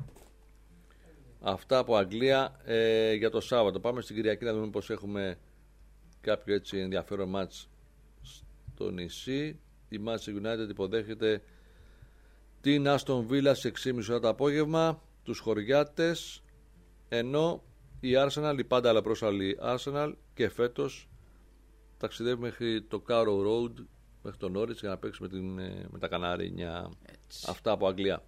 Speaker 4: Αυτά από Αγγλία ε, για το Σάββατο. Πάμε στην Κυριακή να δούμε πως έχουμε κάποιο έτσι ενδιαφέρον μάτς στο νησί. Η Manchester United υποδέχεται την Aston Villa σε έξι και μισή ώρα το απόγευμα, τους χωριάτες, ενώ η Arsenal, η πάντα αλλά πρόσαλη Arsenal, και φέτος ταξιδεύει μέχρι το Carrow Road, μέχρι τον Norwich, για να παίξει με, την, ε, με τα Κανάρινια.
Speaker 5: Έτσι.
Speaker 4: Αυτά από Αγγλία.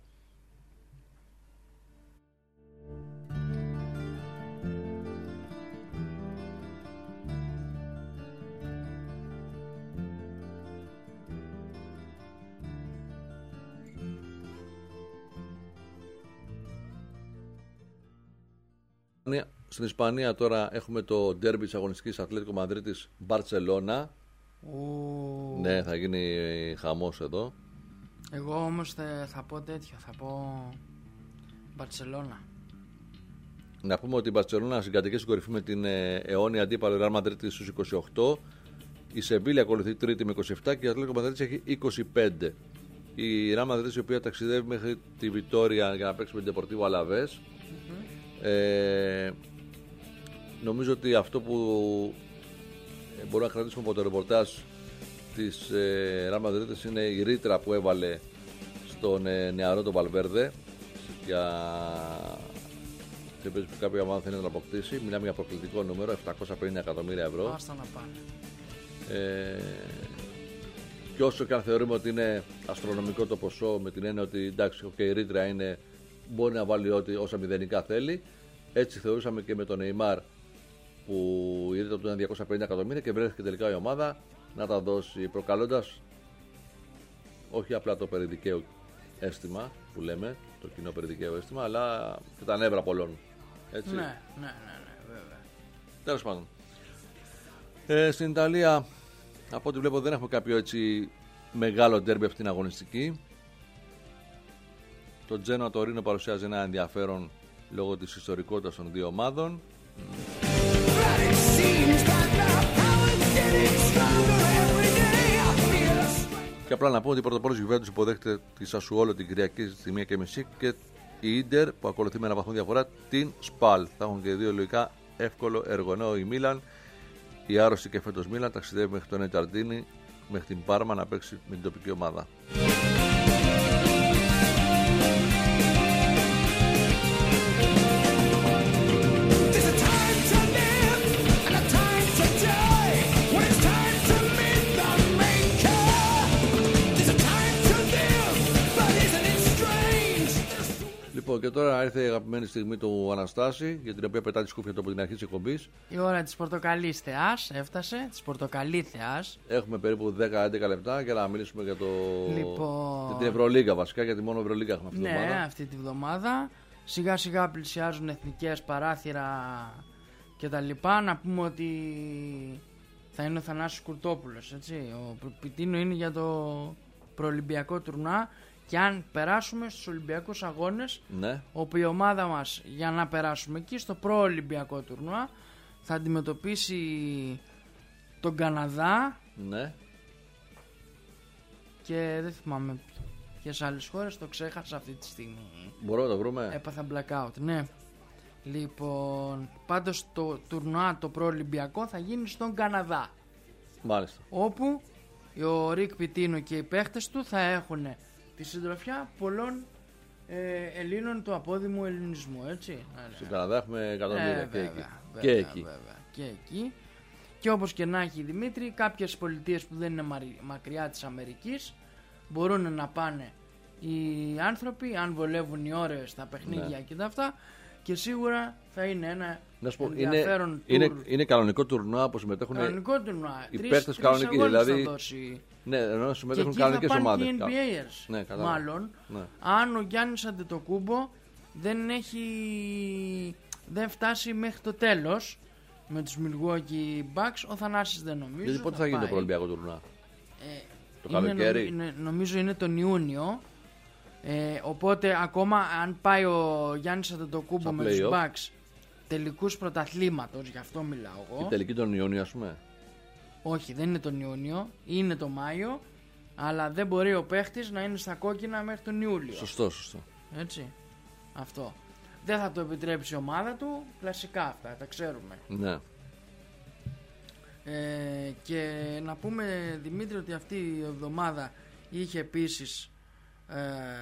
Speaker 4: Στην Ισπανία τώρα έχουμε το ντέρμπι της αγωνιστικής Ατλέτικο Μαδρίτης Μπαρτσελώνα.
Speaker 5: Ου.
Speaker 4: Ναι, θα γίνει χαμός εδώ.
Speaker 5: Εγώ όμως θε- θα πω τέτοιο. Θα πω Μπαρτσελώνα.
Speaker 4: Να πούμε ότι η Μπαρτσελώνα συγκατοικεί στην κορυφή με την ε, αιώνια αντίπαλο Ρεάλ Μαδρίτη στους είκοσι οκτώ. Η Σεβίλη ακολουθεί τρίτη με είκοσι επτά και η Ατλέτικο Μαδρίτης έχει είκοσι πέντε. Η Ρεάλ Μαδρίτη, η οποία ταξιδεύει μέχρι τη Βιτόρια για να παίξει με την Deportivo Alaves. Mm-hmm. Ε, νομίζω ότι αυτό που ε, μπορούμε να κρατήσουμε από το ρεπορτάζ της ε, Ρεάλ Μαδρίτης είναι η ρήτρα που έβαλε στον ε, νεαρό τον Βαλβέρδε για σε περίπτωση που κάποια ομάδα θέλει να τον αποκτήσει. Μιλάμε για προκλητικό νούμερο, επτακόσια πενήντα εκατομμύρια ευρώ.
Speaker 5: Άστα να πάνε.
Speaker 4: Ε, και όσο και αν θεωρούμε ότι είναι αστρονομικό το ποσό, με την έννοια ότι εντάξει, okay, η ρήτρα είναι, μπορεί να βάλει ό,τι, όσα μηδενικά θέλει, έτσι θεωρούσαμε και με τον Neymar, που η ρήτρα του ήταν διακόσια πενήντα εκατομμύρια και βρέθηκε τελικά η ομάδα να τα δώσει, προκαλώντας όχι απλά το περιδικαίο αίσθημα που λέμε, το κοινό περιδικαίο αίσθημα, αλλά και τα νεύρα πολλών. Έτσι.
Speaker 5: Ναι, ναι, ναι, ναι, βέβαια.
Speaker 4: Τέλος πάντων. Ε, στην Ιταλία, από ό,τι βλέπω, δεν έχουμε κάποιο έτσι μεγάλο ντέρμπι αυτή την αγωνιστική. Το Τζένοα Τωρίνο παρουσιάζει ένα ενδιαφέρον λόγω της ιστορικότητας των δύο ομάδων. Και απλά να πούμε ότι η πρωτοπόρος Γιουβέντους υποδέχεται τη Σασουόλο την Κυριακή στη μία και μισή και η Ίντερ, που ακολουθεί με ένα βαθμό διαφορά, την Σπαλ. Θα έχουν και δύο λογικά εύκολο έργο. Ενώ η Μίλαν, η άρρωστη και φέτος Μίλαν, ταξιδεύει μέχρι τον Ετζαρτίνι μέχρι την Πάρμα να παίξει με την τοπική ομάδα. Λοιπόν, και τώρα ήρθε η αγαπημένη στιγμή του Αναστάση, για την οποία πετάει τη σκούφια του από την αρχή της εκπομπής.
Speaker 5: Η ώρα της πορτοκαλής θεάς έφτασε, της πορτοκαλί θεάς.
Speaker 4: Έχουμε περίπου δέκα με έντεκα λεπτά για να μιλήσουμε για, το...
Speaker 5: Λοιπόν...
Speaker 4: για την Ευρωλίγα βασικά, γιατί μόνο Ευρωλίγα έχουμε αυτή
Speaker 5: ναι,
Speaker 4: τη βδομάδα.
Speaker 5: Ναι, αυτή τη βδομάδα. Σιγά σιγά πλησιάζουν εθνικές, παράθυρα και τα λοιπά. Να πούμε ότι θα είναι ο Θανάσης Κουρτόπουλος, έτσι. Ο Πιτίνο είναι για το προολυμπιακό τουρνουά. Και αν περάσουμε στους Ολυμπιακούς Αγώνες,
Speaker 4: ναι.
Speaker 5: όπου η ομάδα μας για να περάσουμε εκεί στο προολυμπιακό τουρνουά θα αντιμετωπίσει τον Καναδά,
Speaker 4: ναι.
Speaker 5: και δεν θυμάμαι ποιες άλλες χώρες, το ξέχασα αυτή τη στιγμή.
Speaker 4: Μπορούμε να το βρούμε.
Speaker 5: Έπαθα blackout, ναι. Λοιπόν, πάντως το τουρνουά το προολυμπιακό θα γίνει στον Καναδά.
Speaker 4: Μάλιστα.
Speaker 5: Όπου ο Ρικ Πιτίνο και οι παίχτες του θα έχουν τη συντροφιά πολλών ε, Ελλήνων του απόδημου ελληνισμού, έτσι.
Speaker 4: Στον Καναδά έχουμε εκατομμύρια
Speaker 5: ε,
Speaker 4: και,
Speaker 5: βέβαια,
Speaker 4: εκεί.
Speaker 5: Βέβαια,
Speaker 4: και εκεί.
Speaker 5: Βέβαια, και εκεί. Και όπως και να έχει, Δημήτρη, κάποιες πολιτείες που δεν είναι μακριά της Αμερικής μπορούν να πάνε οι άνθρωποι, αν βολεύουν οι ώρες στα παιχνίδια, ναι. και τα αυτά, και σίγουρα θα είναι ένα
Speaker 4: πω,
Speaker 5: ενδιαφέρον
Speaker 4: είναι,
Speaker 5: τουρ.
Speaker 4: Είναι, είναι κανονικό τουρνουά που συμμετέχουν
Speaker 5: κανονικό τουρνουά.
Speaker 4: οι παίκτες κανονικοί, δηλαδή. Ναι, ενώ συμμετέχουν κανονικές ομάδες.
Speaker 5: Και εκεί θα πάνε και N B Aers,
Speaker 4: ναι,
Speaker 5: μάλλον,
Speaker 4: ναι.
Speaker 5: αν ο Γιάννης Αντετοκούμπο δεν έχει δεν φτάσει μέχρι το τέλος με τους Milwaukee Bucks, ο Θανάσης δεν νομίζω.
Speaker 4: Γιατί πότε θα, θα γίνει το προολυμπιακό τουρνουά?
Speaker 5: Ε,
Speaker 4: το καλοκαίρι.
Speaker 5: Είναι, νομίζω είναι τον Ιούνιο. Ε, οπότε ακόμα αν πάει ο Γιάννης Αντετοκούμπο με τους Bucks τελικούς πρωταθλήματος, γι' αυτό μιλάω εγώ.
Speaker 4: Η τελική τον Ιούνιο, ας πούμε.
Speaker 5: Όχι, δεν είναι τον Ιούνιο, είναι τον Μάιο, αλλά δεν μπορεί ο παίχτης να είναι στα κόκκινα μέχρι τον Ιούλιο.
Speaker 4: Σωστό, σωστό.
Speaker 5: Έτσι, αυτό. Δεν θα το επιτρέψει η ομάδα του, κλασικά αυτά, τα ξέρουμε.
Speaker 4: Ναι.
Speaker 5: Ε, και να πούμε, Δημήτρη, ότι αυτή η εβδομάδα είχε επίσης ε,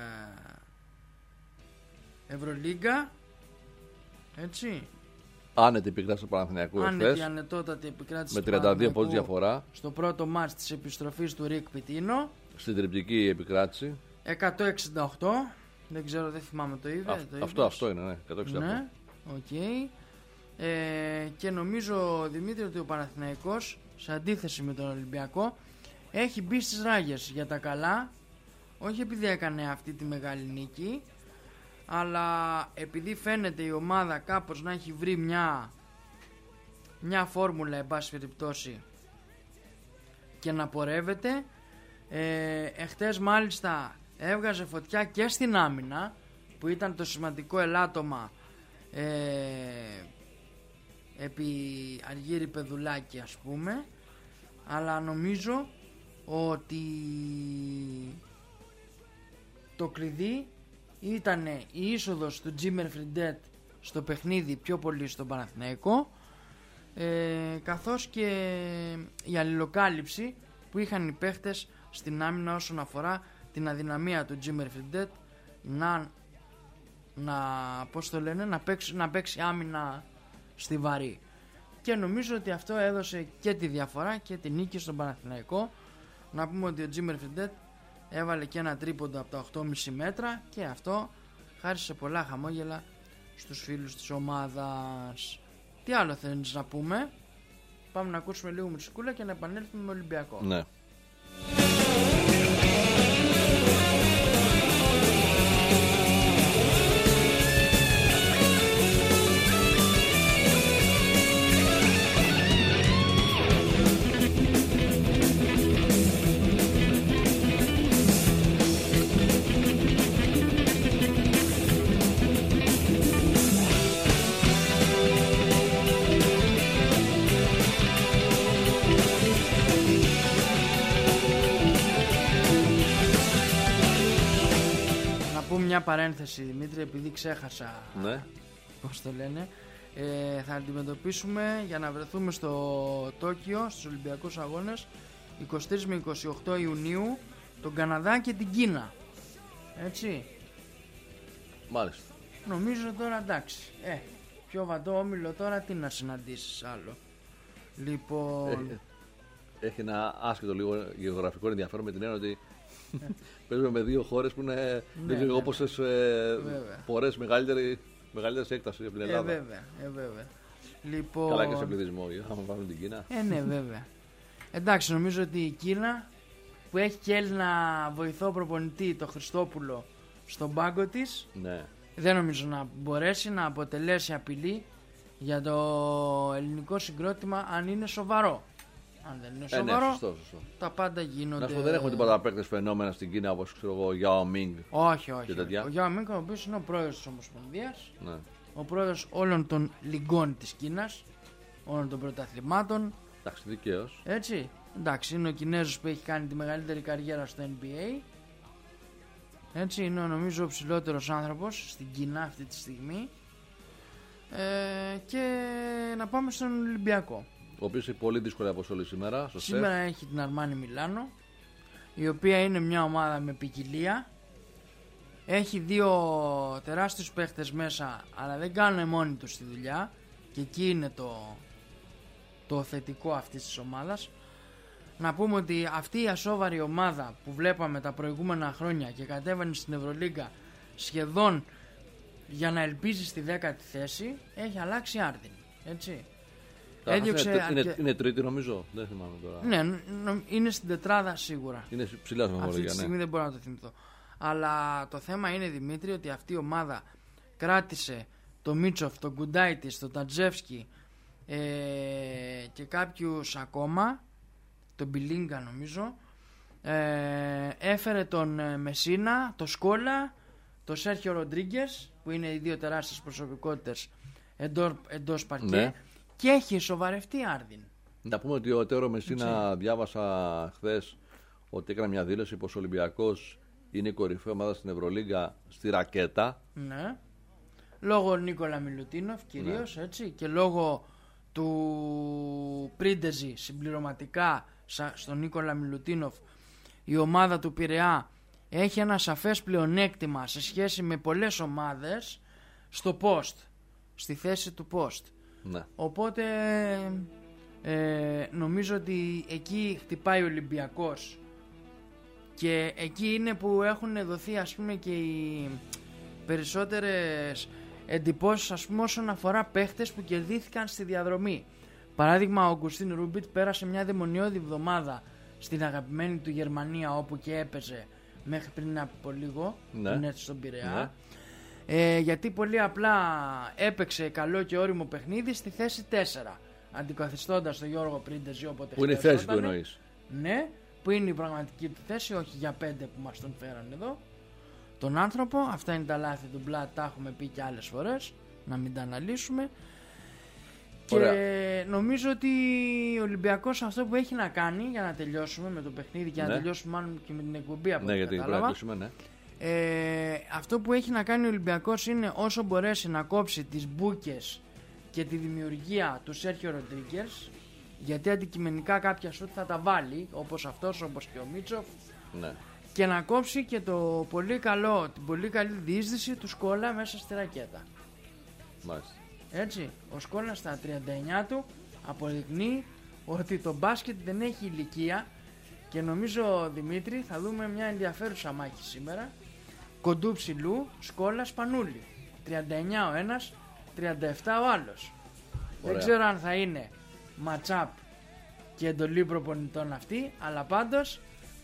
Speaker 5: Ευρωλίγκα, έτσι.
Speaker 4: Άνετη επικράτηση του Παναθηναϊκού εχθές,
Speaker 5: ανετότατη επικράτηση
Speaker 4: με τριάντα δύο πόντους διαφορά
Speaker 5: στο πρώτο μάτς της επιστροφής του Ρικ Πιτίνο.
Speaker 4: Στην τριπτική επικράτηση
Speaker 5: εκατόν εξήντα οκτώ. Δεν ξέρω, δεν θυμάμαι το είδε.
Speaker 4: Α,
Speaker 5: το
Speaker 4: αυτό, αυτό είναι, ναι, εκατόν εξήντα οκτώ.
Speaker 5: Ναι, okay. ε, και νομίζω, Δημήτρη, ότι ο Παναθηναϊκός, σε αντίθεση με τον Ολυμπιακό, έχει μπει στις ράγες για τα καλά. Όχι επειδή έκανε αυτή τη μεγάλη νίκη, αλλά επειδή φαίνεται η ομάδα κάπως να έχει βρει μια μια φόρμουλα, εν πάση περιπτώσει, και να πορεύεται. ε, εχθές μάλιστα έβγαζε φωτιά και στην άμυνα, που ήταν το σημαντικό ελάττωμα ε, επί Αργύρη Πεδουλάκη, ας πούμε. Αλλά νομίζω ότι το κλειδί ήταν η είσοδος του Τζίμερ Φριντέτ στο παιχνίδι, πιο πολύ στον Παναθηναϊκό, ε, καθώς και η αλληλοκάλυψη που είχαν οι παίχτες στην άμυνα όσον αφορά την αδυναμία του Τζίμερ Φριντέτ να, να, πώς το λένε, να, παίξει, να παίξει άμυνα στιβαρή. Και νομίζω ότι αυτό έδωσε και τη διαφορά και τη νίκη στον Παναθηναϊκό. Να πούμε ότι ο Τζίμερ Φριντέτ έβαλε και ένα τρίποντο από τα οκτώ κόμμα πέντε μέτρα, και αυτό χάρισε πολλά χαμόγελα στους φίλους της ομάδας. Τι άλλο θέλεις να πούμε? Πάμε να ακούσουμε λίγο μουσικούλα και να επανέλθουμε με Ολυμπιακό.
Speaker 4: Ναι.
Speaker 5: Μια παρένθεση, Δημήτρη, επειδή ξέχασα,
Speaker 4: ναι,
Speaker 5: πώς το λένε, ε, θα αντιμετωπίσουμε, για να βρεθούμε στο Τόκιο, στους Ολυμπιακούς Αγώνες, είκοσι τρεις με είκοσι οκτώ Ιουνίου τον Καναδά και την Κίνα. Έτσι.
Speaker 4: Μάλιστα.
Speaker 5: Νομίζω τώρα εντάξει. Ε, πιο βατό όμιλο τώρα τι να συναντήσεις άλλο. Λοιπόν.
Speaker 4: Έχει, έχει ένα άσχετο λίγο γεωγραφικό ενδιαφέρον με την έννοια ότι παίζουμε με δύο χώρες που είναι
Speaker 5: Ναι,
Speaker 4: λίγο
Speaker 5: ναι.
Speaker 4: όπως ε, φορές μεγαλύτερη, μεγαλύτερη έκταση από την
Speaker 5: Ε,
Speaker 4: Ελλάδα.
Speaker 5: βέβαια, ε, βέβαια. Λοιπόν.
Speaker 4: Καλά και σε πληθυσμό, άμα βάλουμε την Κίνα.
Speaker 5: Ε, ναι, βέβαια. Εντάξει, νομίζω ότι η Κίνα που έχει και Έλληνα βοηθό προπονητή, το Χριστόπουλο, στον πάγκο της,
Speaker 4: Ναι.
Speaker 5: δεν νομίζω να μπορέσει να αποτελέσει απειλή για το ελληνικό συγκρότημα αν είναι σοβαρό. Αν δεν είναι
Speaker 4: Ε, ναι,
Speaker 5: σοβαρό,
Speaker 4: σωστό, σωστό.
Speaker 5: τα πάντα γίνονται.
Speaker 4: Να σου πω, δεν έχουμε τίποτα παίκτες φαινόμενα στην Κίνα όπως ξέρω εγώ, Yao Ming.
Speaker 5: Όχι, όχι.
Speaker 4: και τέτοια.
Speaker 5: Ο Γιάννη Μίνκο, ο οποίος είναι ο πρόεδρος της Ομοσπονδίας,
Speaker 4: Ναι.
Speaker 5: ο πρόεδρος όλων των λιγκών της Κίνας, όλων των πρωταθλημάτων.
Speaker 4: Εντάξει, δικαίως.
Speaker 5: Έτσι. Εντάξει, είναι ο Κινέζος που έχει κάνει τη μεγαλύτερη καριέρα στο N B A. Έτσι, είναι νομίζω ο ψηλότερος άνθρωπος στην Κίνα αυτή τη στιγμή. Ε, και να πάμε στον Ολυμπιακό.
Speaker 4: Ο οποίος έχει πολύ δύσκολη αποστολή σήμερα. Στο
Speaker 5: Σήμερα
Speaker 4: σεφ.
Speaker 5: έχει την Αρμάνι Μιλάνο, η οποία είναι μια ομάδα με ποικιλία. Έχει δύο τεράστιους παίχτες μέσα, αλλά δεν κάνουν μόνοι τους τη δουλειά. Και εκεί είναι το, το θετικό αυτής της ομάδας. Να πούμε ότι αυτή η ασόβαρη ομάδα που βλέπαμε τα προηγούμενα χρόνια και κατέβαινε στην Ευρωλίγκα σχεδόν για να ελπίζει στη δέκατη θέση, έχει αλλάξει άρδιν. Έτσι.
Speaker 4: Τα-
Speaker 5: Έδιωξε
Speaker 4: είναι,
Speaker 5: αρκε-
Speaker 4: είναι, είναι τρίτη νομίζω. Δεν θυμάμαι τώρα.
Speaker 5: Ναι, νο- νο- είναι στην τετράδα σίγουρα.
Speaker 4: Είναι ψηλά στην
Speaker 5: Αυτή τη
Speaker 4: ομολογία,
Speaker 5: στιγμή
Speaker 4: ναι.
Speaker 5: δεν μπορώ να το θυμηθώ. Αλλά το θέμα είναι, Δημήτρη, ότι αυτή η ομάδα κράτησε το Μίτσοφ, τον Κουντάιτης, τον Τατζεύσκι ε, και κάποιους ακόμα, τον Μπιλίνγκα νομίζω, ε, έφερε τον ε, Μεσίνα, τον Σκόλα, τον Σέρχιο Ροντρίγκες, που είναι οι δύο τεράστιες προσωπικότητες εντός, εντός παρκέ,
Speaker 4: Ναι.
Speaker 5: και έχει σοβαρευτεί άρδιν.
Speaker 4: Να πούμε ότι ο Τέρο Μεσίνα, διάβασα χθες ότι έκανε μια δήλωση πως ο Ολυμπιακός είναι η κορυφαία ομάδα στην Ευρωλίγκα στη ρακέτα.
Speaker 5: Ναι. Λόγω Νίκολα Μιλουτίνοφ κυρίως, έτσι, και λόγω του Πρίντεζη συμπληρωματικά σα- στον Νίκολα Μιλουτίνοφ, η ομάδα του Πειραιά έχει ένα σαφές πλεονέκτημα σε σχέση με πολλές ομάδες στο post, στη θέση του post.
Speaker 4: Ναι.
Speaker 5: Οπότε ε, νομίζω ότι εκεί χτυπάει ο Ολυμπιακός και εκεί είναι που έχουν δοθεί, ας πούμε, και οι περισσότερες εντυπώσεις, ας πούμε, όσον αφορά παίχτες που κερδίθηκαν στη διαδρομή. Παράδειγμα, ο Αγκουστίν Ρούμπιτ πέρασε μια δαιμονιώδη εβδομάδα στην αγαπημένη του Γερμανία, όπου και έπαιζε μέχρι πριν από λίγο,
Speaker 4: Ναι.
Speaker 5: την έτσι στον Πειραιά.
Speaker 4: Ναι.
Speaker 5: Ε, γιατί πολύ απλά έπαιξε καλό και όριμο παιχνίδι στη θέση τέσσερα, αντικαθιστώντας τον Γιώργο Πρίντεζη όποτε
Speaker 4: Που είναι η θέση του
Speaker 5: χρειαζότανε.
Speaker 4: εννοείς.
Speaker 5: Ναι, που είναι η πραγματική του θέση, όχι για πέντε που μας τον φέραν εδώ τον άνθρωπο. Αυτά είναι τα λάθη του Μπλατ, τα έχουμε πει και άλλες φορές, να μην τα αναλύσουμε.
Speaker 4: Ωραία.
Speaker 5: Και νομίζω ότι ο Ολυμπιακός αυτό που έχει να κάνει, για να τελειώσουμε με το παιχνίδι και
Speaker 4: Ναι.
Speaker 5: να τελειώσουμε μάλλον και με την εκπομπή από
Speaker 4: Ναι,
Speaker 5: ό,τι
Speaker 4: γιατί πρέπει να
Speaker 5: κατάλαβα,
Speaker 4: κλείσουμε, ναι.
Speaker 5: ε, αυτό που έχει να κάνει ο Ολυμπιακός είναι όσο μπορέσει να κόψει τις μπούκες και τη δημιουργία του Σέρχιο Ροντρίγκες, γιατί αντικειμενικά κάποια σουτ θα τα βάλει, όπως αυτός, όπως και ο Μίτσοφ,
Speaker 4: Ναι.
Speaker 5: και να κόψει και το πολύ καλό, την πολύ καλή διείσδυση του Σκόλα μέσα στη ρακέτα.
Speaker 4: Μάλιστα.
Speaker 5: Έτσι, ο Σκόλας στα τριάντα εννιά του αποδεικνύει ότι το μπάσκετ δεν έχει ηλικία και νομίζω, Δημήτρη, θα δούμε μια ενδιαφέρουσα μάχη σήμερα. Κοντού ψηλού, Σκόλας Πανούλη. τριάντα εννιά ο ένας, τριάντα επτά ο άλλος.
Speaker 4: Ωραία.
Speaker 5: Δεν ξέρω αν θα είναι ματσάπ και εντολή προπονητών αυτή, αλλά πάντως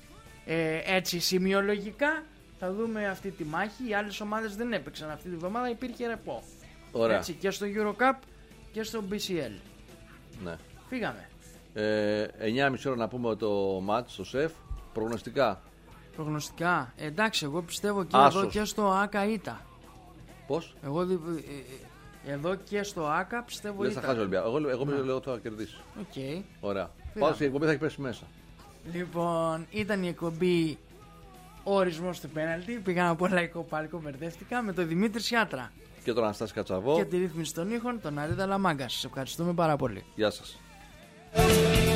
Speaker 5: ε, έτσι σημειολογικά θα δούμε αυτή τη μάχη. Οι άλλες ομάδες δεν έπαιξαν αυτή τη βδομάδα, υπήρχε ρεπό.
Speaker 4: Ωραία.
Speaker 5: Έτσι, και στο Eurocup και στο μπι σι ελ.
Speaker 4: Ναι.
Speaker 5: Φύγαμε.
Speaker 4: Ε, εννιά και μισή ώρα να πούμε το μάτς στο σεφ. Προγνωστικά.
Speaker 5: Προγνωστικά. Ε, εντάξει, εγώ πιστεύω και
Speaker 4: Άσος.
Speaker 5: εδώ και στο ΆΚΑ ήττα.
Speaker 4: Πώς?
Speaker 5: Εγώ δι- ε, ε, εδώ και στο ΆΚΑ πιστεύω
Speaker 4: Δεν θα
Speaker 5: ήττα.
Speaker 4: χάσει ο Ολυμπιακός. Εγώ, εγώ ναι. λέω ότι θα κερδίσει.
Speaker 5: Οκ.
Speaker 4: Ωραία.
Speaker 5: Φύγαμε.
Speaker 4: Πάω στην εκπομπή, θα έχει πέσει μέσα.
Speaker 5: Λοιπόν, ήταν η εκπομπή ο ορισμός του πέναλτι. Πήγαμε από λαϊκό πάλικο, μπερδεύτηκα με τον Δημήτρη Σιάτρα
Speaker 4: Και τον Αναστάση Κατσαβό.
Speaker 5: και τη ρύθμιση των ήχων, τον Αρίδα Λαμάγκα. Σας ευχαριστούμε πάρα πολύ.
Speaker 4: Γεια σας.
Speaker 6: Thank